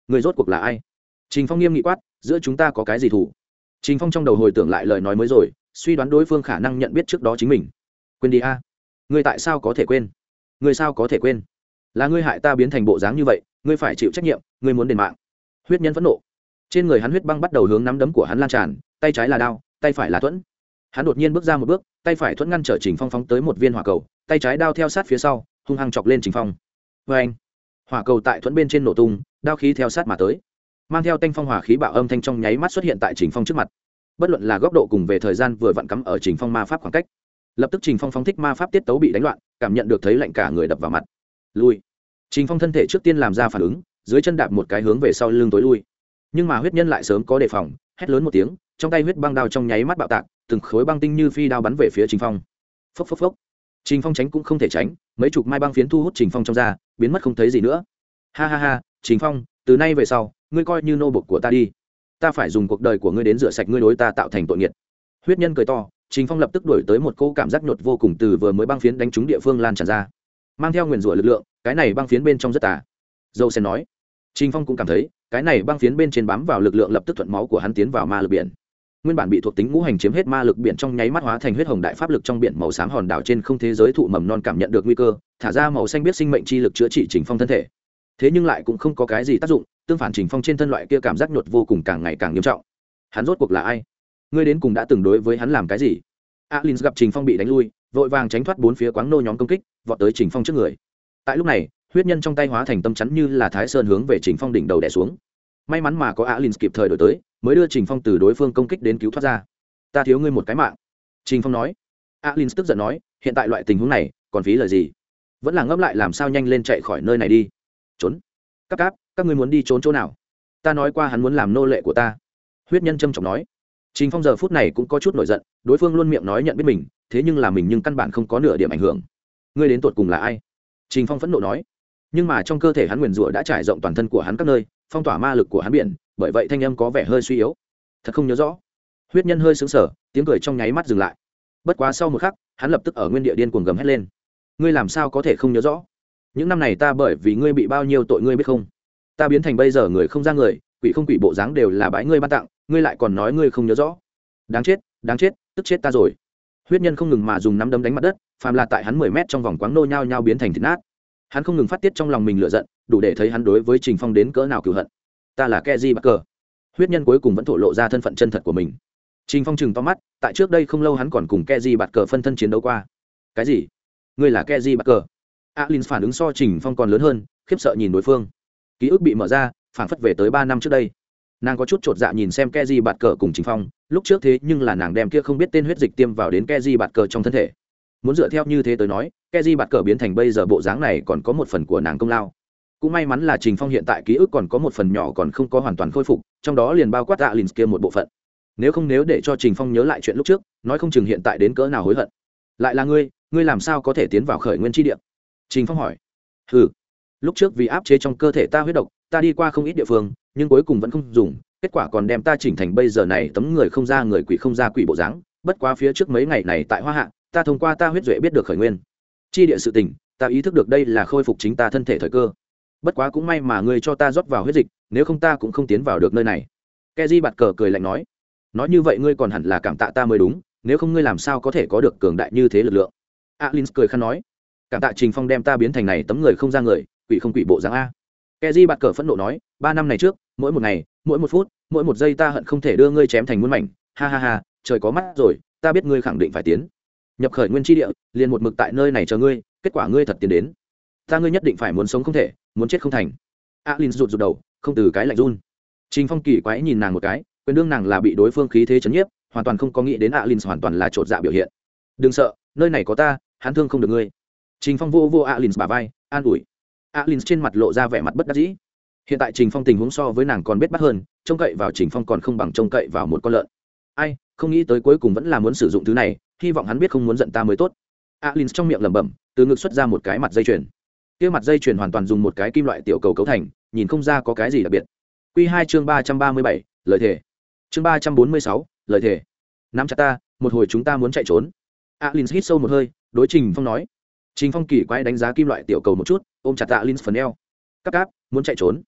người rốt cuộc là ai? Trình Phong nghiêm nghị quát, giữa chúng ta có cái gì thủ? Trình Phong trong đầu hồi tưởng lại lời nói mới rồi, suy đoán đối phương khả năng nhận biết trước đó chính mình. Quên đi a. Ngươi tại sao có thể quên? Ngươi sao có thể quên? Là ngươi hại ta biến thành bộ dáng như vậy, ngươi phải chịu trách nhiệm, ngươi muốn đền mạng. Huyết nhân phẫn nộ. Trên người hắn huyết băng bắt đầu hướng nắm đấm của hắn lan tràn, tay trái là đao, tay phải là thuẫn. Hắn đột nhiên bước ra một bước, tay phải thuẫn ngăn trở Trình Phong phóng tới một viên hỏa cầu, tay trái đao theo sát phía sau, hung hăng chọc lên Trình Phong. Oeng! Hỏa cầu tại thuẫn bên trên nổ tung, đao khí theo sát mà tới, mang theo tanh phong hỏa khí bạo âm thanh trong nháy mắt xuất hiện tại Trình Phong trước mặt. Bất luận là góc độ cùng về thời gian vừa vặn cắm ở Trình Phong ma pháp khoảng cách. Lập tức Trình Phong phóng thích ma pháp tiết tấu bị đánh loạn, cảm nhận được thấy lạnh cả người đập vào mặt. Lui. Trình Phong thân thể trước tiên làm ra phản ứng, dưới chân đạp một cái hướng về sau lưng tối lui. Nhưng mà huyết nhân lại sớm có đề phòng, hét lớn một tiếng, trong tay huyết băng đao trong nháy mắt bạo tạc, từng khối băng tinh như phi đao bắn về phía Trình Phong. Phốc phốc phốc. Trình Phong tránh cũng không thể tránh, mấy chục mai băng phiến thu hút Trình Phong trong ra, biến mất không thấy gì nữa. Ha ha ha, Trình Phong, từ nay về sau, ngươi coi như nô bộc của ta đi. Ta phải dùng cuộc đời của ngươi đến rửa sạch ngươi đối ta tạo thành tội nghiệt. Huyết nhân cười to, Trình Phong lập tức đuổi tới một cô cảm giác nhột vô cùng từ vừa mới băng phiến đánh trúng địa phương lan tràn ra, mang theo nguyền rủa lực lượng, cái này băng phiến bên trong rất tà. Dâu sen nói. Trình Phong cũng cảm thấy, cái này băng phiến bên trên bám vào lực lượng lập tức thuận máu của hắn tiến vào ma lực biển. Nguyên bản bị thuộc tính ngũ hành chiếm hết ma lực biển trong nháy mắt hóa thành huyết hồng đại pháp lực trong biển màu xám hòn đảo trên không thế giới thụ mầm non cảm nhận được nguy cơ, thả ra màu xanh biết sinh mệnh chi lực chữa trị Trình Phong thân thể. Thế nhưng lại cũng không có cái gì tác dụng, tương phản Trình Phong trên thân loại kia cảm giác nhột vô cùng càng ngày càng nghiêm trọng. Hắn rốt cuộc là ai? Ngươi đến cùng đã từng đối với hắn làm cái gì? Alins gặp Trình Phong bị đánh lui, vội vàng tránh thoát bốn phía quáng nô nhóm công kích, vọt tới Trình Phong trước người. Tại lúc này, huyết nhân trong tay hóa thành tâm chắn như là thái sơn hướng về Trình Phong đỉnh đầu đè xuống. May mắn mà có Alins kịp thời đổi tới, mới đưa Trình Phong từ đối phương công kích đến cứu thoát ra. Ta thiếu ngươi một cái mạng. Trình Phong nói. Alins tức giận nói, hiện tại loại tình huống này, còn phí lời gì? Vẫn là ngẫm lại làm sao nhanh lên chạy khỏi nơi này đi. Trốn. Cáp, các ngươi muốn đi trốn chỗ nào? Ta nói qua hắn muốn làm nô lệ của ta. Huyết nhân trầm trọng nói. Trình Phong giờ phút này cũng có chút nổi giận, đối phương luôn miệng nói nhận biết mình, thế nhưng là mình nhưng căn bản không có nửa điểm ảnh hưởng. Ngươi đến tột cùng là ai? Trình Phong phẫn nộ nói. Nhưng mà trong cơ thể hắn nguyền rủa đã trải rộng toàn thân của hắn các nơi, phong tỏa ma lực của hắn biển, bởi vậy thanh âm có vẻ hơi suy yếu. Thật không nhớ rõ. Huyết nhân hơi sững sờ, tiếng cười trong nháy mắt dừng lại. Bất quá sau một khắc, hắn lập tức ở nguyên địa điên cuồng gầm hét lên. Ngươi làm sao có thể không nhớ rõ? Những năm này ta bởi vì ngươi bị bao nhiêu tội ngươi biết không? Ta biến thành bây giờ người không ra người, quỷ không quỷ bộ dáng đều là bái ngươi ban tặng, ngươi lại còn nói ngươi không nhớ rõ. Đáng chết, tức chết ta rồi. Huyết nhân không ngừng mà dùng nắm đấm đánh mặt đất, phàm là tại hắn 10 mét trong vòng quáng nô nhao nhao biến thành thịt nát. Hắn không ngừng phát tiết trong lòng mình lửa giận, đủ để thấy hắn đối với Trình Phong đến cỡ nào cừu hận. Ta là Keji Barker. Huyết nhân cuối cùng vẫn thổ lộ ra thân phận chân thật của mình. Trình Phong trừng to mắt, tại trước đây không lâu hắn còn cùng Keji Barker phân thân chiến đấu qua. Cái gì? Ngươi là Keji Barker? Alin phản ứng so Trình Phong còn lớn hơn, khiếp sợ nhìn đối phương. Ký ức bị mở ra, phản phất về tới 3 năm trước đây. Nàng có chút chột dạ nhìn xem Keji Barker cùng Trình Phong, lúc trước thế nhưng là nàng đem kia không biết tên huyết dịch tiêm vào đến Keji Barker trong thân thể. Muốn dựa theo như thế tới nói, Keji Barker biến thành bây giờ bộ dáng này còn có một phần của nàng công lao. Cũng may mắn là Trình Phong hiện tại ký ức còn có một phần nhỏ còn không có hoàn toàn khôi phục, trong đó liền bao quát Alin kia một bộ phận. Nếu để cho Trình Phong nhớ lại chuyện lúc trước, nói không chừng hiện tại đến cỡ nào hối hận. Lại là ngươi làm sao có thể tiến vào khởi nguyên chi địa? Trình Phong hỏi. Hừ, lúc trước vì áp chế trong cơ thể ta huyết độc, ta đi qua không ít địa phương, nhưng cuối cùng vẫn không dùng, kết quả còn đem ta chỉnh thành bây giờ này tấm người không ra người quỷ không ra quỷ bộ dáng. Bất quá phía trước mấy ngày này tại Hoa Hạ, ta thông qua ta huyết duệ biết được khởi nguyên chi địa sự tình, ta ý thức được đây là khôi phục chính ta thân thể thời cơ. Bất quá cũng may mà ngươi cho ta rót vào huyết dịch, nếu không ta cũng không tiến vào được nơi này. Keji Barker cười lạnh nói như vậy ngươi còn hẳn là cảm tạ ta mới đúng, nếu không ngươi làm sao có thể có được cường đại như thế lực lượng. Alin cười khăn nói, cảm tạ Trình Phong đem ta biến thành này tấm người không ra người quỷ không quỷ bộ dáng a. Keji Barker phẫn nộ nói, 3 năm này trước, mỗi một ngày, mỗi một phút, mỗi một giây ta hận không thể đưa ngươi chém thành muôn mảnh. Ha ha ha, trời có mắt rồi, ta biết ngươi khẳng định phải tiến nhập khởi nguyên chi địa, liền một mực tại nơi này chờ ngươi, kết quả ngươi thật tiến đến, ta ngươi nhất định phải muốn sống không thể, muốn chết không thành. Alin rụt đầu, không từ cái lạnh run. Trình Phong kỳ quái nhìn nàng một cái, quyền đương nàng là bị đối phương khí thế chấn nhiếp, hoàn toàn không có nghĩ đến Alin hoàn toàn là trột dạ biểu hiện. Đừng sợ, nơi này có ta, hắn thương không được ngươi. Trình Phong vô Alin bả vai, an ủi. Alin trên mặt lộ ra vẻ mặt bất đắc dĩ. Hiện tại Trình Phong tình huống so với nàng còn biết bắt hơn, trông cậy vào Trình Phong còn không bằng trông cậy vào một con lợn. Ai, không nghĩ tới cuối cùng vẫn là muốn sử dụng thứ này, hy vọng hắn biết không muốn giận ta mới tốt. Alin trong miệng lẩm bẩm, từ ngực xuất ra một cái mặt dây chuyền. Kia mặt dây chuyền hoàn toàn dùng một cái kim loại tiểu cầu cấu thành, nhìn không ra có cái gì đặc biệt. Quy 2 chương 337, lời thề. Chương 346, lời thề. Nắm chặt ta, một hồi chúng ta muốn chạy trốn. Alin hít sâu một hơi, đối Trình Phong nói. Trình Phong kỳ quái đánh giá kim loại tiểu cầu một chút, ôm chặt Alin phần eo. Cáp, muốn chạy trốn.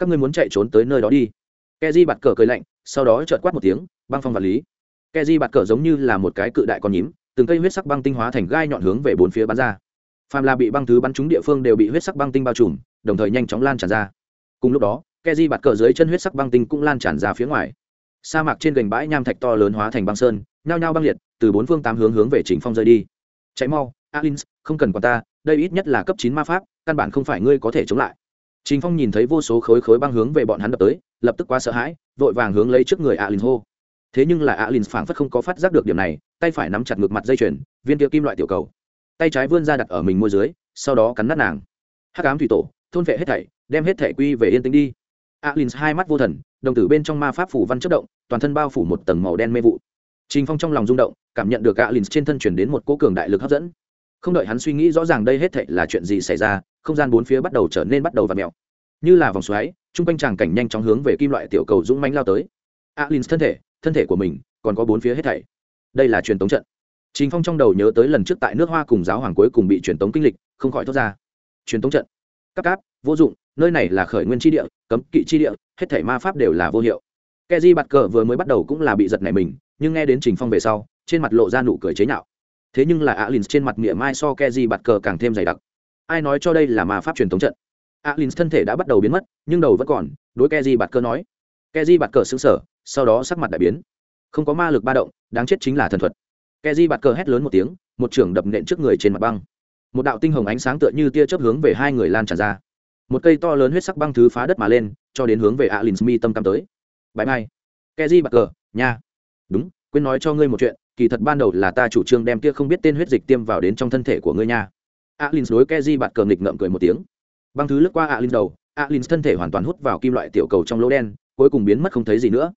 các ngươi muốn chạy trốn tới nơi đó đi. Keji bạt cờ cười lạnh, sau đó chợt quát một tiếng, băng phong vật lý. Keji bạt cờ giống như là một cái cự đại con nhím, từng cây huyết sắc băng tinh hóa thành gai nhọn hướng về bốn phía bắn ra. Phàm là bị băng thứ bắn trúng địa phương đều bị huyết sắc băng tinh bao trùm, đồng thời nhanh chóng lan tràn ra. Cùng lúc đó, Keji bạt cờ dưới chân huyết sắc băng tinh cũng lan tràn ra phía ngoài. Sa mạc trên gành bãi nham thạch to lớn hóa thành băng sơn, nhao nhao băng liệt, từ bốn phương tám hướng hướng về Trình Phong rơi đi. Chạy mau, Alins, không cần quản ta, đây ít nhất là cấp 9 ma pháp, căn bản không phải ngươi có thể chống lại. Trình Phong nhìn thấy vô số khối băng hướng về bọn hắn đập tới, lập tức quá sợ hãi, vội vàng hướng lấy trước người Alins hô. Thế nhưng là Alins phảng phất không có phát giác được điểm này, tay phải nắm chặt ngực mặt dây chuyền, viên kia kim loại tiểu cầu, tay trái vươn ra đặt ở mình môi dưới, sau đó cắn nát nàng. Hắc ám thủy tổ, thôn vệ hết thảy, đem hết thảy quy về yên tĩnh đi. Alins hai mắt vô thần, đồng tử bên trong ma pháp phủ văn chớp động, toàn thân bao phủ một tầng màu đen mê vụ. Trình Phong trong lòng rung động, cảm nhận được Alins trên thân truyền đến một cỗ cường đại lực hấp dẫn. Không đợi hắn suy nghĩ rõ ràng đây hết thảy là chuyện gì xảy ra, không gian bốn phía bắt đầu trở nên vặn mèo, như là vòng xoáy, trung quanh tràng cảnh nhanh chóng hướng về kim loại tiểu cầu dũng mãnh lao tới. Alins thân thể của mình, còn có bốn phía hết thảy. Đây là truyền tống trận. Trình Phong trong đầu nhớ tới lần trước tại nước Hoa cùng giáo hoàng cuối cùng bị truyền tống kinh lịch, không khỏi thốt ra. Truyền tống trận. Cáp, vô dụng, nơi này là khởi nguyên chi địa, cấm kỵ chi địa, hết thảy ma pháp đều là vô hiệu. Keji bạt cờ vừa mới bắt đầu cũng là bị giật nảy mình, nhưng nghe đến Trình Phong về sau, trên mặt lộ ra nụ cười chế nhạo. Thế nhưng là Alins trên mặt mỉa mai so Keji bạt cờ càng thêm dày đặc. Ai nói cho đây là ma pháp truyền tống trận? Alins thân thể đã bắt đầu biến mất, nhưng đầu vẫn còn, đối Keji bạt cờ nói. Keji bạt cờ sững sờ, sau đó sắc mặt đại biến. Không có ma lực ba động, đáng chết chính là thần thuật. Keji bạt cờ hét lớn một tiếng, một chưởng đập nện trước người trên mặt băng. Một đạo tinh hồng ánh sáng tựa như tia chớp hướng về hai người lan tràn ra. Một cây to lớn huyết sắc băng thứ phá đất mà lên, cho đến hướng về Alins mi tâm cắm tới. Bye bye. Keji bạt cờ, nha. Đúng, quên nói cho ngươi một chuyện, kỳ thật ban đầu là ta chủ trương đem kia không biết tên huyết dịch tiêm vào đến trong thân thể của ngươi nha. Alins đối Keji bạt cờ nghịch ngợm cười một tiếng. Băng thứ lướt qua Alins đầu, Alins thân thể hoàn toàn hút vào kim loại tiểu cầu trong lỗ đen, cuối cùng biến mất không thấy gì nữa.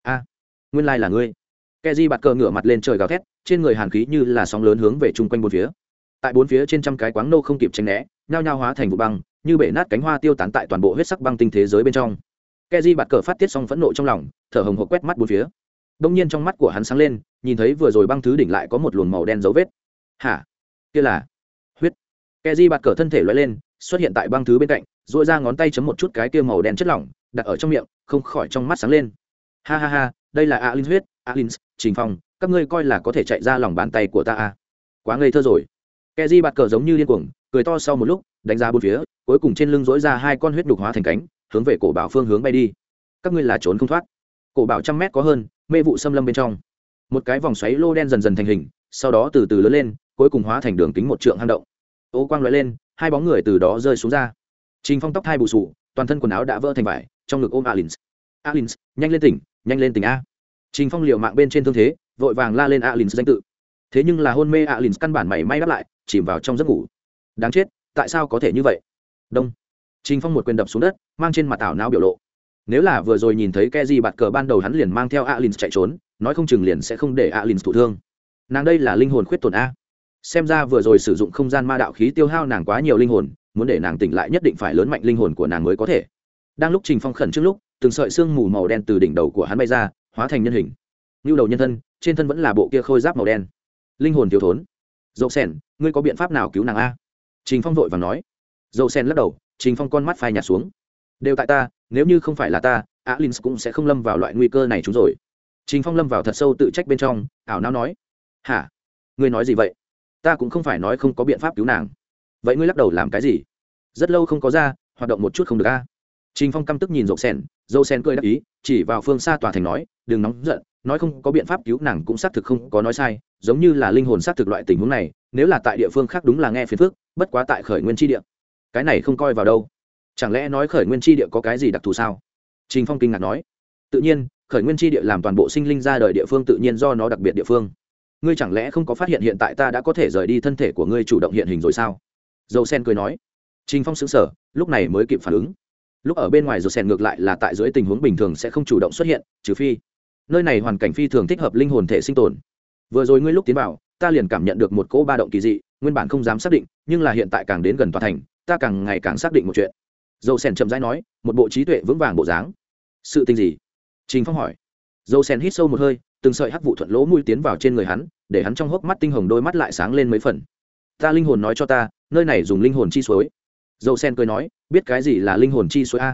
Nguyên lai là ngươi. Keji bạt cờ ngửa mặt lên trời gào thét, trên người hàn khí như là sóng lớn hướng về chung quanh bốn phía. Tại bốn phía trên trăm cái quáng nô không kịp tránh né, nhao nhao hóa thành vụ băng, như bể nát cánh hoa tiêu tán tại toàn bộ huyết sắc băng tinh thế giới bên trong. Keji bạt cờ phát tiết xong phẫn nộ trong lòng, thở hồng hộc quét mắt bốn phía. Đông nhiên trong mắt của hắn sáng lên, nhìn thấy vừa rồi băng thứ đỉnh lại có một luồng màu đen dấu vết. Hả? Kia là huyết. Keji bạt cờ thân thể lóe lên, xuất hiện tại băng thứ bên cạnh, duỗi ra ngón tay chấm một chút cái kia màu đen chất lỏng, đặt ở trong miệng, không khỏi trong mắt sáng lên. Ha ha ha, đây là Alins huyết, Alins, Trình Phong, các ngươi coi là có thể chạy ra lòng bàn tay của ta à? Quá ngây thơ rồi. Keji bạt cờ giống như điên cuồng, cười to sau một lúc, đánh ra bốn phía, cuối cùng trên lưng duỗi ra hai con huyết đục hóa thành cánh, hướng về cổ bảo phương hướng bay đi. Các ngươi là trốn không thoát. Cổ bảo trăm mét có hơn, mê vụ xâm lâm bên trong. Một cái vòng xoáy lô đen dần dần thành hình, sau đó từ từ lớn lên, cuối cùng hóa thành đường kính một trượng hang động. Ô quang lóe lên, hai bóng người từ đó rơi xuống ra. Trình Phong tóc hai bù sù, toàn thân quần áo đã vỡ thành vải, trong ngực ôm Alins. Alins, nhanh lên tỉnh a. Trình Phong liều mạng bên trên thương thế, vội vàng la lên Alins danh tự. Thế nhưng là hôn mê Alins căn bản mảy may đáp lại, chìm vào trong giấc ngủ. Đáng chết, tại sao có thể như vậy? Đông. Trình Phong một quyền đập xuống đất, mang trên mặt ảo não biểu lộ. Nếu là vừa rồi nhìn thấy Keji bạt cờ ban đầu hắn liền mang theo Alins chạy trốn, nói không chừng liền sẽ không để Alins thụ thương. Nàng đây là linh hồn khuyết tổn a. Xem ra vừa rồi sử dụng không gian ma đạo khí tiêu hao nàng quá nhiều linh hồn, muốn để nàng tỉnh lại nhất định phải lớn mạnh linh hồn của nàng mới có thể. Đang lúc Trình Phong khẩn trước lúc, từng sợi xương mù màu đen từ đỉnh đầu của hắn bay ra, hóa thành nhân hình. Nưu đầu nhân thân, trên thân vẫn là bộ kia khôi giáp màu đen. Linh hồn thiếu thốn. Dậu Sen, ngươi có biện pháp nào cứu nàng a? Trình Phong vội vàng nói. Dậu Sen lắc đầu, Trình Phong con mắt phai nhạt xuống. Đều tại ta, nếu như không phải là ta, Alins cũng sẽ không lâm vào loại nguy cơ này chúng rồi. Trình Phong lâm vào thật sâu tự trách bên trong, ảo não nói. Hả? Ngươi nói gì vậy? Ta cũng không phải nói không có biện pháp cứu nàng. Vậy ngươi lắc đầu làm cái gì? Rất lâu không có ra, hoạt động một chút không được a. Trình Phong căm tức nhìn Dậu Sen cười đáp ý, chỉ vào phương xa tòa thành nói, đừng nóng giận, nói không có biện pháp cứu nàng cũng xác thực không có nói sai, giống như là linh hồn xác thực loại tình huống này, nếu là tại địa phương khác đúng là nghe phiền phức, bất quá tại khởi nguyên chi địa, cái này không coi vào đâu. Chẳng lẽ nói khởi nguyên chi địa có cái gì đặc thù sao? Trình Phong kinh ngạc nói, tự nhiên, khởi nguyên chi địa làm toàn bộ sinh linh ra đời địa phương tự nhiên do nó đặc biệt địa phương. Ngươi chẳng lẽ không có phát hiện hiện tại ta đã có thể rời đi thân thể của ngươi chủ động hiện hình rồi sao? Dậu Sen cười nói. Trình Phong sững sờ, lúc này mới kịp phản ứng. Lúc ở bên ngoài Dậu Sen ngược lại là tại dưới tình huống bình thường sẽ không chủ động xuất hiện, trừ phi nơi này hoàn cảnh phi thường thích hợp linh hồn thể sinh tồn. Vừa rồi ngươi lúc tiến vào, ta liền cảm nhận được một cỗ ba động kỳ dị, nguyên bản không dám xác định, nhưng là hiện tại càng đến gần tòa thành, ta càng ngày càng xác định một chuyện. Dậu Sen chậm rãi nói, một bộ trí tuệ vững vàng bộ dáng. Sự tình gì? Trình Phong hỏi. Dậu Sen hít sâu một hơi, từng sợi hắc vụ thuận lỗ mũi tiến vào trên người hắn, để hắn trong hốc mắt tinh hồng đôi mắt lại sáng lên mấy phần. Ta linh hồn nói cho ta, nơi này dùng linh hồn chi suối. Dậu Sen cười nói, biết cái gì là linh hồn chi suối a?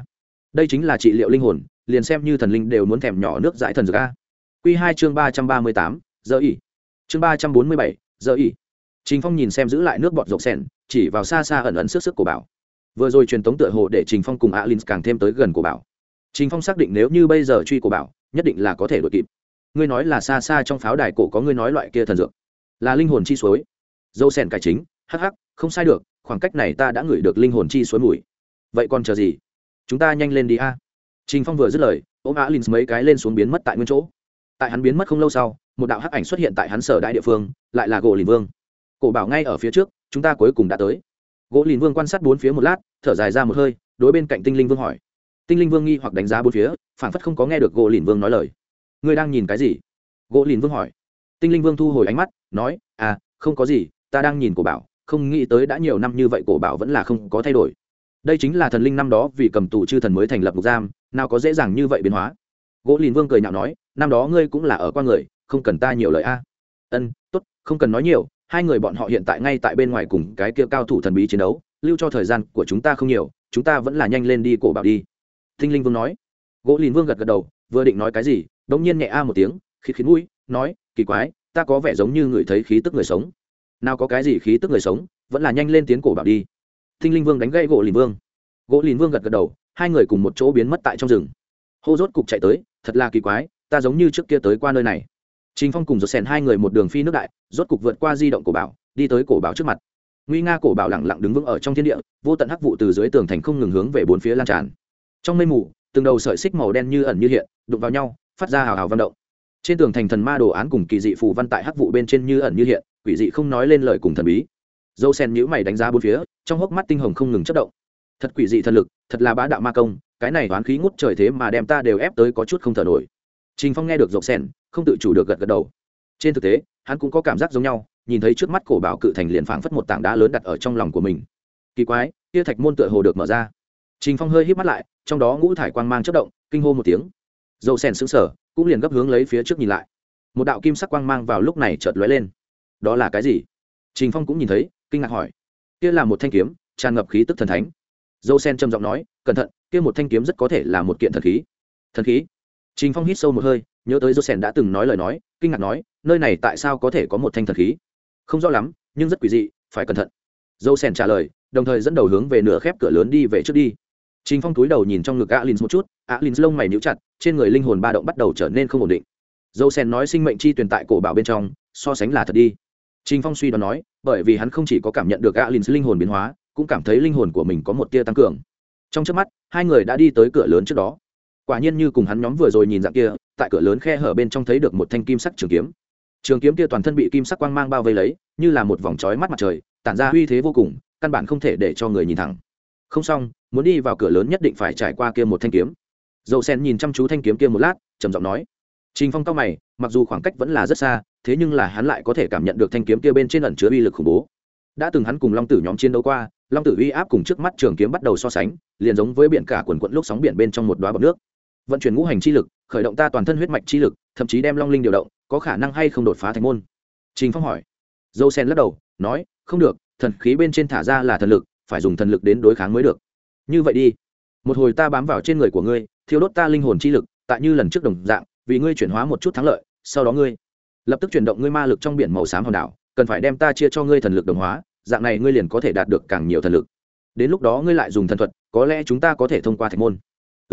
đây chính là trị liệu linh hồn, liền xem như thần linh đều muốn thèm nhỏ nước dãi thần dược a. Quy 2 chương 338, giờ ỉ. Chương 347, giờ ỉ. Trình Phong nhìn xem giữ lại nước bọt rộng sèn, chỉ vào xa xa ẩn ẩn sức sức của bảo. Vừa rồi truyền tống tựa hồ để Trình Phong cùng Alin càng thêm tới gần của bảo. Trình Phong xác định nếu như bây giờ truy của bảo, nhất định là có thể đuổi kịp. Ngươi nói là xa xa trong pháo đài cổ có ngươi nói loại kia thần dược, là linh hồn chi suối. Dâu sèn cải chính, hắc hắc, không sai được, khoảng cách này ta đã ngửi được linh hồn chi suối mùi. Vậy còn chờ gì? Chúng ta nhanh lên đi a. Trình Phong vừa dứt lời, ôm Alin mấy cái lên xuống biến mất tại nguyên chỗ. Tại hắn biến mất không lâu sau, một đạo hắc ảnh xuất hiện tại hắn sở đại địa phương, lại là gỗ lìn vương. Cổ bảo ngay ở phía trước, chúng ta cuối cùng đã tới. Gỗ lìn vương quan sát bốn phía một lát, thở dài ra một hơi, đối bên cạnh tinh linh vương hỏi. Tinh linh vương nghi hoặc đánh giá bốn phía, phảng phất không có nghe được gỗ lìn vương nói lời. Ngươi đang nhìn cái gì? Gỗ lìn vương hỏi. Tinh linh vương thu hồi ánh mắt, nói, à, không có gì, ta đang nhìn cổ bảo, không nghĩ tới đã nhiều năm như vậy cổ bảo vẫn là không có thay đổi. Đây chính là thần linh năm đó vì cầm tù chư thần mới thành lập ngục giam, nào có dễ dàng như vậy biến hóa. Gỗ lìn vương cười nhạo nói, năm đó ngươi cũng là ở qua người, không cần ta nhiều lời a. Tốt, không cần nói nhiều, hai người bọn họ hiện tại ngay tại bên ngoài cùng cái kia cao thủ thần bí chiến đấu, lưu cho thời gian của chúng ta không nhiều, chúng ta vẫn là nhanh lên đi cổ bảo đi. Tinh linh vương nói. Gỗ lìn vương gật gật đầu, vừa định nói cái gì, đống nhiên nhẹ a một tiếng, khịt khịt mũi, nói, kỳ quái, ta có vẻ giống như người thấy khí tức người sống. Nào có cái gì khí tức người sống, vẫn là nhanh lên tiến cổ bảo đi. Tinh linh vương đánh gãy gỗ lìn vương. Gỗ lìn vương gật gật đầu, hai người cùng một chỗ biến mất tại trong rừng. Hô rốt cục chạy tới, thật là kỳ quái, ta giống như trước kia tới qua nơi này. Trình Phong cùng Dột Sèn hai người một đường phi nước đại, rốt cục vượt qua di động cổ bảo, đi tới cổ bảo trước mặt. Nguy nga cổ bảo lặng lặng đứng vững ở trong thiên địa, vô tận hắc vụ từ dưới tường thành không ngừng hướng về bốn phía lan tràn. Trong mây mù, từng đầu sợi xích màu đen như ẩn như hiện, đụng vào nhau, phát ra hào hào vang động. Trên tường thành thần ma đồ án cùng kỳ dị phù văn tại hắc vụ bên trên như ẩn như hiện, quỷ dị không nói lên lời cùng thần bí. Dâu Sen nhíu mày đánh giá bốn phía, trong hốc mắt tinh hồng không ngừng chớp động. Thật quỷ dị thần lực, thật là bá đạo ma công, cái này oán khí ngút trời thế mà đem ta đều ép tới có chút không thở nổi. Trình Phong nghe được Dâu Sen, không tự chủ được gật gật đầu. Trên thực tế, hắn cũng có cảm giác giống nhau, nhìn thấy trước mắt cổ bảo cự thành liền phảng phất một tảng đá lớn đặt ở trong lòng của mình. Kỳ quái, kia thạch môn tựa hồ được mở ra. Trình Phong hơi híp mắt lại, trong đó ngũ thải quang mang chớp động, kinh hô một tiếng. Dâu Sen sững sờ, cũng liền gấp hướng lấy phía trước nhìn lại. Một đạo kim sắc quang mang vào lúc này chợt lóe lên. Đó là cái gì? Trình Phong cũng nhìn thấy, kinh ngạc hỏi. Kia là một thanh kiếm, tràn ngập khí tức thần thánh. Dâu Sen trầm giọng nói, cẩn thận, kia một thanh kiếm rất có thể là một kiện thần khí. Thần khí? Trình Phong hít sâu một hơi, nhớ tới Dâu Sen đã từng nói lời nói, kinh ngạc nói, nơi này tại sao có thể có một thanh thần khí? Không rõ lắm, nhưng rất quỷ dị, phải cẩn thận. Dâu Sen trả lời, đồng thời dẫn đầu hướng về nửa khép cửa lớn đi về trước đi. Trình Phong cúi đầu nhìn trong ngực Alin một chút, Alin lông mày nhíu chặt, trên người linh hồn ba động bắt đầu trở nên không ổn định. Dâu Sen nói sinh mệnh chi truyền tại cổ bảo bên trong, so sánh là thật đi. Trình Phong suy đoán nói, bởi vì hắn không chỉ có cảm nhận được Alin linh hồn biến hóa, cũng cảm thấy linh hồn của mình có một tia tăng cường. Trong chớp mắt, hai người đã đi tới cửa lớn trước đó. Quả nhiên như cùng hắn nhóm vừa rồi nhìn dạng kia, tại cửa lớn khe hở bên trong thấy được một thanh kim sắc trường kiếm. Trường kiếm kia toàn thân bị kim sắc quang mang bao vây lấy, như là một vòng chói mắt mặt trời, tản ra uy thế vô cùng, căn bản không thể để cho người nhìn thẳng. Không xong, muốn đi vào cửa lớn nhất định phải trải qua kia một thanh kiếm. Dâu Sen nhìn chăm chú thanh kiếm kia một lát, trầm giọng nói. Trình Phong cau mày, mặc dù khoảng cách vẫn là rất xa, thế nhưng là hắn lại có thể cảm nhận được thanh kiếm kia bên trên ẩn chứa uy lực khủng bố. Đã từng hắn cùng Long Tử nhóm chiến đấu qua, Long Tử uy áp cùng trước mắt trường kiếm bắt đầu so sánh, liền giống với biển cả quần quận lúc sóng biển bên trong một đóa bọt nước. Vận chuyển ngũ hành chi lực, khởi động ta toàn thân huyết mạch chi lực, thậm chí đem long linh điều động, có khả năng hay không đột phá thành môn? Trình Phong hỏi. Dâu Sen lắc đầu, nói, không được, thần khí bên trên thả ra là thần lực, phải dùng thần lực đến đối kháng mới được. Như vậy đi, một hồi ta bám vào trên người của ngươi, thiêu đốt ta linh hồn chi lực, tại như lần trước đồng dạng, vì ngươi chuyển hóa một chút thắng lợi, sau đó ngươi lập tức chuyển động ngươi ma lực trong biển màu xám hòn đảo, cần phải đem ta chia cho ngươi thần lực đồng hóa, dạng này ngươi liền có thể đạt được càng nhiều thần lực. Đến lúc đó ngươi lại dùng thần thuật, có lẽ chúng ta có thể thông qua thạch môn.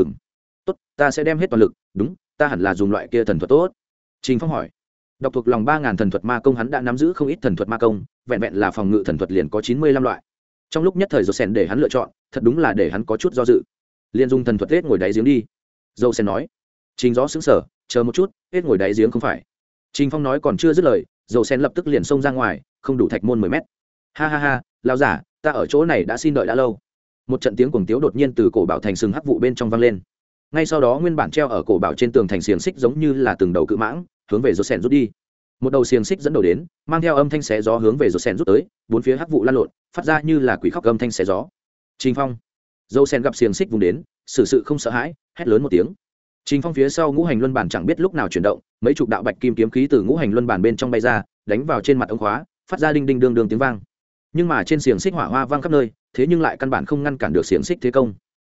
Tốt, ta sẽ đem hết toàn lực, đúng, ta hẳn là dùng loại kia thần thuật tốt. Trình Phong hỏi. Đọc thuộc lòng 3000 thần thuật ma công hắn đã nắm giữ không ít thần thuật ma công, vẹn vẹn là phòng ngự thần thuật liền có 95 loại. Trong lúc nhất thời Dâu Sen để hắn lựa chọn, thật đúng là để hắn có chút do dự. Liên dùng thần thuật hết ngồi đáy giếng đi. Dâu Sen nói. Trình Gió sững sờ, chờ một chút, hết ngồi đáy giếng không phải. Trình Phong nói còn chưa dứt lời, Dâu Sen lập tức liền xông ra ngoài, không đủ thạch môn 10 mét. Ha ha ha, lão giả, ta ở chỗ này đã xin đợi đã lâu. Một trận tiếng cuồng tiếu đột nhiên từ cổ bảo thành sừng hắc vụ bên trong vang lên. Ngay sau đó nguyên bản treo ở cổ bảo trên tường thành xiềng xích giống như là từng đầu cự mãng hướng về Dâu Sen rút đi. Một đầu xiềng xích dẫn đầu đến, mang theo âm thanh xé gió hướng về Dâu Sen rút tới, bốn phía hắc vụ lan lộn, phát ra như là quỷ khóc âm thanh xé gió. Trình Phong. Dâu Sen gặp xiềng xích vùng đến, xử sự không sợ hãi, hét lớn một tiếng. Trình Phong phía sau ngũ hành luân bản chẳng biết lúc nào chuyển động, mấy chục đạo bạch kim kiếm khí từ ngũ hành luân bản bên trong bay ra, đánh vào trên mặt ống khóa, phát ra đinh đinh đương đương tiếng vang. Nhưng mà trên xiềng xích hỏa hoa vang khắp nơi, thế nhưng lại căn bản không ngăn cản được xiềng xích thế công.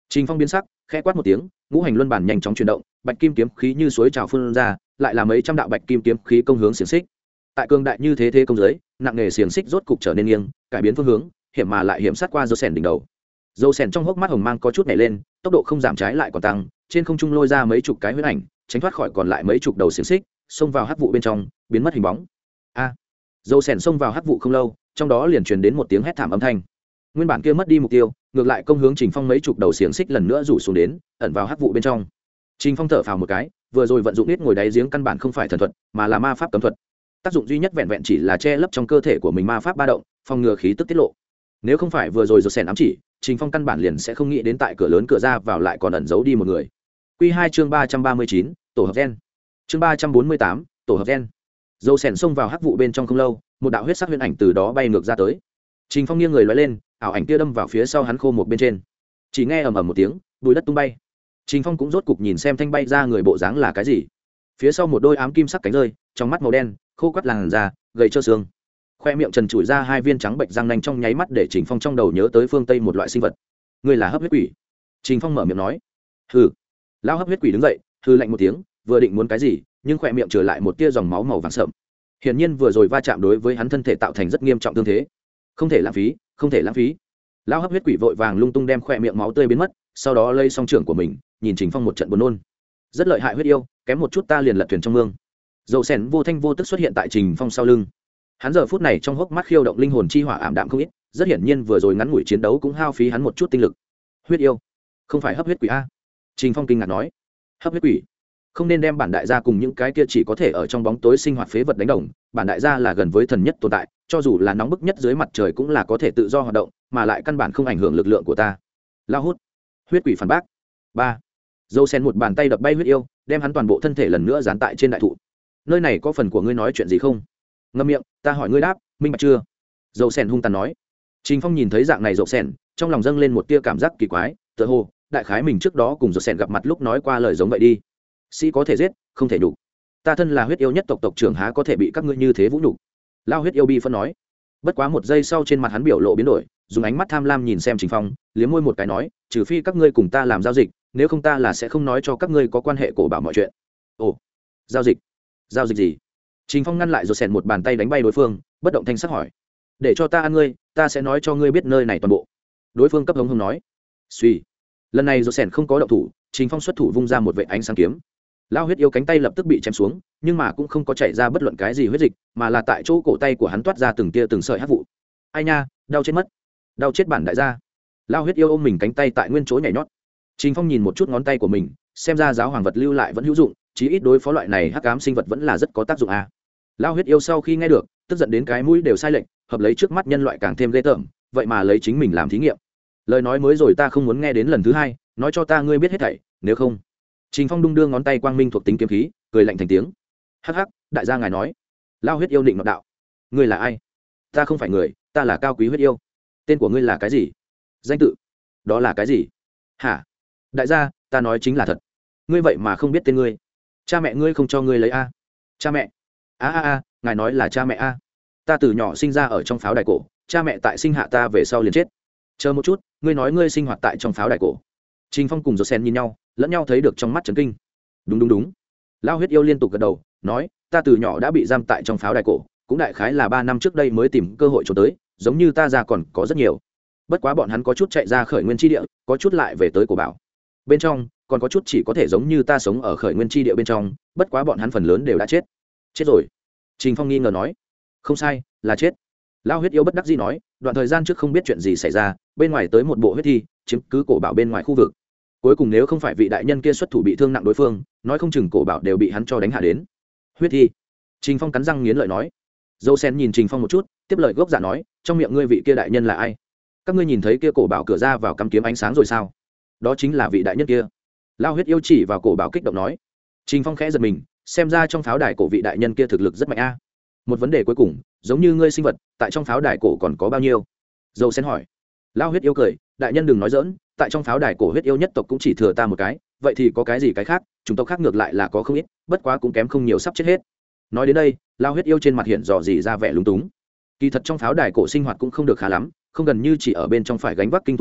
Trình Phong biến sắc, khẽ quát một tiếng, ngũ hành luân bản nhanh chóng chuyển động, bạch kim kiếm khí như suối trào phun ra, lại là mấy trăm đạo bạch kim kiếm khí công hướng xiềng xích. Tại cường đại như thế công giới, nặng nghề xiềng xích rốt cục trở nên nghiêng, cải biến phương hướng, hiểm mà lại hiểm sát qua dâu sèn đỉnh đầu. Dâu sèn trong hốc mắt hồng mang có chút nhảy lên, tốc độ không giảm trái lại còn tăng, trên không trung lôi ra mấy chục cái huyễn ảnh, tránh thoát khỏi còn lại mấy chục đầu xiềng xích, xông vào hắc vụ bên trong, biến mất hình bóng. A! Dâu sèn xông vào hắc vụ không lâu, trong đó liền truyền đến một tiếng hét thảm âm thanh. Nguyên bản kia mất đi mục tiêu, ngược lại công hướng Trình Phong mấy chục đầu xiềng xích lần nữa rủ xuống đến, ẩn vào hắc vụ bên trong. Trình Phong thở phào một cái, vừa rồi vận dụng ít ngồi đáy giếng căn bản không phải thần thuật, mà là ma pháp cấm thuật. Tác dụng duy nhất vẹn vẹn chỉ là che lấp trong cơ thể của mình ma pháp ba động, phòng ngừa khí tức tiết lộ. Nếu không phải vừa rồi sèn ám chỉ, Trình Phong căn bản liền sẽ không nghĩ đến tại cửa lớn cửa ra vào lại còn ẩn giấu đi một người. Quy 2 chương 339, tổ hợp gen. Chương 348, tổ hợp gen. Dâu sèn xông vào hắc vụ bên trong không lâu, một đạo huyết sắc huyền ảnh từ đó bay ngược ra tới. Trình Phong nghiêng người lóe lên, ảo ảnh kia đâm vào phía sau hắn khô một bên trên. Chỉ nghe ầm ầm một tiếng, bụi đất tung bay. Trình Phong cũng rốt cục nhìn xem thanh bay ra người bộ dáng là cái gì. Phía sau một đôi ám kim sắc cánh rơi, trong mắt màu đen, khô quắt làn da, gầy trơ xương. Khoe miệng trần trụi ra hai viên trắng bệnh răng nanh trong nháy mắt để Trình Phong trong đầu nhớ tới phương Tây một loại sinh vật. Người là hấp huyết quỷ. Trình Phong mở miệng nói. Hừ. Lão hấp huyết quỷ đứng dậy, hừ lạnh một tiếng, vừa định muốn cái gì, nhưng khoe miệng trở lại một tia dòng máu màu vàng sậm. Hiển nhiên vừa rồi va chạm đối với hắn thân thể tạo thành rất nghiêm trọng thương thế. Không thể lãng phí, không thể lãng phí. Lão hấp huyết quỷ vội vàng lung tung đem khoe miệng máu tươi biến mất, sau đó lây song trưởng của mình, nhìn Trình Phong một trận buồn nôn. Rất lợi hại huyết yêu, kém một chút ta liền lật thuyền trong mương. Dầu sèn vô thanh vô tức xuất hiện tại Trình Phong sau lưng. Hắn giờ phút này trong hốc mắt khiêu động linh hồn chi hỏa ảm đạm không ít, rất hiển nhiên vừa rồi ngắn ngủi chiến đấu cũng hao phí hắn một chút tinh lực. Huyết yêu, không phải hấp huyết quỷ a? Trình Phong kinh ngạc nói. Hấp huyết quỷ? Không nên đem bản đại gia cùng những cái kia chỉ có thể ở trong bóng tối sinh hoạt phế vật đánh đồng, bản đại gia là gần với thần nhất tồn tại, cho dù là nóng bức nhất dưới mặt trời cũng là có thể tự do hoạt động, mà lại căn bản không ảnh hưởng lực lượng của ta. Lao hút. Huyết quỷ phản bác. 3. Dâu sen một bàn tay đập bay huyết yêu, đem hắn toàn bộ thân thể lần nữa dán tại trên đại thụ. Nơi này có phần của ngươi nói chuyện gì không? Ngậm miệng, ta hỏi ngươi đáp, minh bạch chưa? Dâu sen hung tàn nói. Trình Phong nhìn thấy dạng này dâu sen, trong lòng dâng lên một tia cảm giác kỳ quái, tựa hồ đại khái mình trước đó cùng dâu sen gặp mặt lúc nói qua lời giống vậy đi. Sĩ có thể giết, không thể nhục. Ta thân là huyết yêu nhất tộc tộc trưởng há có thể bị các ngươi như thế vũ nhục? Lao huyết yêu bi phân nói. Bất quá một giây sau trên mặt hắn biểu lộ biến đổi, dùng ánh mắt tham lam nhìn xem Trình Phong, liếm môi một cái nói, trừ phi các ngươi cùng ta làm giao dịch, nếu không ta là sẽ không nói cho các ngươi có quan hệ cổ bảo mọi chuyện. Ồ, giao dịch? Giao dịch gì? Trình Phong ngăn lại rồi sèn một bàn tay đánh bay đối phương, bất động thanh sắc hỏi. Để cho ta ăn ngươi, ta sẽ nói cho ngươi biết nơi này toàn bộ. Đối phương cấp hống hống nói. Suy. Lần này rồi sèn không có động thủ, Trình Phong xuất thủ vung ra một vệt ánh sáng kiếm. Lao huyết yêu cánh tay lập tức bị chém xuống, nhưng mà cũng không có chảy ra bất luận cái gì huyết dịch, mà là tại chỗ cổ tay của hắn toát ra từng tia từng sợi hắc vụ. Ai nha, đau chết mất, đau chết bản đại gia. Lao huyết yêu ôm mình cánh tay tại nguyên chỗ nhảy nhót. Trình Phong nhìn một chút ngón tay của mình, xem ra giáo hoàng vật lưu lại vẫn hữu dụng, chí ít đối phó loại này hắc ám sinh vật vẫn là rất có tác dụng a. Lao huyết yêu sau khi nghe được, tức giận đến cái mũi đều sai lệch, hợp lấy trước mắt nhân loại càng thêm ghê tởm, vậy mà lấy chính mình làm thí nghiệm. Lời nói mới rồi ta không muốn nghe đến lần thứ hai, nói cho ta ngươi biết hết thảy, nếu không. Trình Phong đung đưa ngón tay quang minh thuộc tính kiếm khí, cười lạnh thành tiếng. Hắc hắc, đại gia ngài nói. Lao huyết yêu định nọ đạo. Ngươi là ai? Ta không phải người, ta là cao quý huyết yêu. Tên của ngươi là cái gì? Danh tự? Đó là cái gì? Hả? Đại gia, ta nói chính là thật. Ngươi vậy mà không biết tên ngươi. Cha mẹ ngươi không cho ngươi lấy a? Cha mẹ? A, ngài nói là cha mẹ a? Ta từ nhỏ sinh ra ở trong pháo đài cổ, cha mẹ tại sinh hạ ta về sau liền chết. Chờ một chút, ngươi nói ngươi sinh hoạt tại trong pháo đài cổ. Trình Phong cùng Josen nhìn nhau, lẫn nhau thấy được trong mắt chấn kinh. Đúng. Lao huyết yêu liên tục gật đầu, nói, ta từ nhỏ đã bị giam tại trong pháo đài cổ, cũng đại khái là 3 năm trước đây mới tìm cơ hội trốn tới, giống như ta ra còn có rất nhiều. Bất quá bọn hắn có chút chạy ra khởi nguyên tri địa, có chút lại về tới cổ bảo. Bên trong, còn có chút chỉ có thể giống như ta sống ở khởi nguyên tri địa bên trong, bất quá bọn hắn phần lớn đều đã chết. Chết rồi. Trình Phong nghi ngờ nói. Không sai, là chết. Lao huyết yêu bất đắc dĩ nói, đoạn thời gian trước không biết chuyện gì xảy ra, bên ngoài tới một bộ huyết thi, chiếm cứ cổ bảo bên ngoài khu vực. Cuối cùng nếu không phải vị đại nhân kia xuất thủ bị thương nặng đối phương, nói không chừng cổ bảo đều bị hắn cho đánh hạ đến. Huyết thi. Trình Phong cắn răng nghiến lợi nói. Dâu sen nhìn Trình Phong một chút, tiếp lời gốc giả nói, trong miệng ngươi vị kia đại nhân là ai? Các ngươi nhìn thấy kia cổ bảo cửa ra vào cắm kiếm ánh sáng rồi sao? Đó chính là vị đại nhân kia. Lao huyết yêu chỉ vào cổ bảo kích động nói. Trình Phong khẽ giật mình, xem ra trong pháo đài cổ vị đại nhân kia thực lực rất mạnh a. Một vấn đề cuối cùng, giống như ngươi sinh vật, tại trong pháo đài cổ còn có bao nhiêu? Dâu sen hỏi. Lao huyết yêu cười, đại nhân đừng nói dỡn, tại trong pháo đài cổ huyết yêu nhất tộc cũng chỉ thừa ta một cái, vậy thì có cái gì cái khác, chúng tộc khác ngược lại là có không ít, bất quá cũng kém không nhiều sắp chết hết. Nói đến đây, Lao huyết yêu trên mặt hiện dò dỉ ra vẻ lúng túng. Kỳ thật trong pháo đài cổ sinh hoạt cũng không được khá lắm, không gần như chỉ ở bên trong phải gánh vác kinh thụ sợ,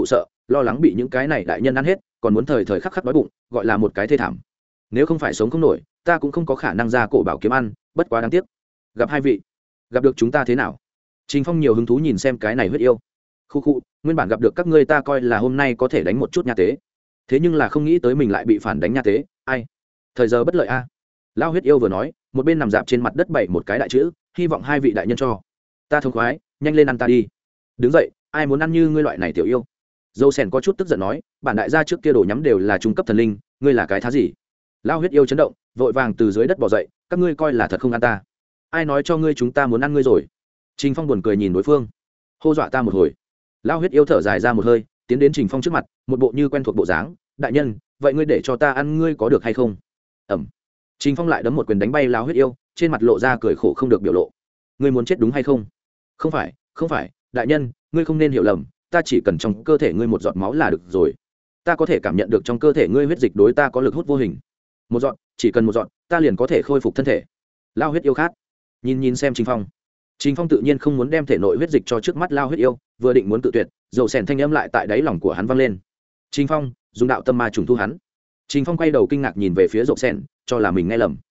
lo lắng bị những cái này đại nhân ăn hết, còn muốn thời thời khắc khắc đói bụng, gọi là một cái thê thảm. Nếu không phải sống không nổi, ta cũng không có khả năng ra cổ bảo kiếm ăn, bất quá đáng tiếc. Gặp hai vị, gặp được chúng ta thế nào? Trình Phong nhiều hứng thú nhìn xem cái này huyết yêu. Khu khu, nguyên bản gặp được các ngươi ta coi là hôm nay có thể đánh một chút nha tế, thế nhưng là không nghĩ tới mình lại bị phản đánh nha tế, ai? Thời giờ bất lợi a. Lao huyết yêu vừa nói, một bên nằm dạp trên mặt đất bày một cái đại chữ, hy vọng hai vị đại nhân cho. Ta thông khoái, nhanh lên ăn ta đi. Đứng dậy, ai muốn ăn như ngươi loại này tiểu yêu? Dâu Sèn có chút tức giận nói, bản đại gia trước kia đồ nhắm đều là trung cấp thần linh, ngươi là cái thá gì? Lao huyết yêu chấn động, vội vàng từ dưới đất bò dậy, các ngươi coi là thật không ăn ta? Ai nói cho ngươi chúng ta muốn ăn ngươi rồi? Trình Phong buồn cười nhìn đối phương, hô dọa ta một hồi. Lao huyết yêu thở dài ra một hơi, tiến đến Trình Phong trước mặt, một bộ như quen thuộc bộ dáng, đại nhân, vậy ngươi để cho ta ăn ngươi có được hay không? Ẩm. Trình Phong lại đấm một quyền đánh bay Lao huyết yêu, trên mặt lộ ra cười khổ không được biểu lộ. Ngươi muốn chết đúng hay không? Không phải, không phải, đại nhân, ngươi không nên hiểu lầm, ta chỉ cần trong cơ thể ngươi một giọt máu là được rồi. Ta có thể cảm nhận được trong cơ thể ngươi huyết dịch đối ta có lực hút vô hình. Một giọt, chỉ cần một giọt, ta liền có thể khôi phục thân thể. Lao huyết yêu khát. Nhìn xem Trình Phong. Trình Phong tự nhiên không muốn đem thể nội huyết dịch cho trước mắt Lao huyết yêu, vừa định muốn tự tuyệt, dầu sèn thanh âm lại tại đáy lòng của hắn vang lên. Trình Phong, dùng đạo tâm ma trùng thu hắn. Trình Phong quay đầu kinh ngạc nhìn về phía dầu sèn, cho là mình nghe lầm.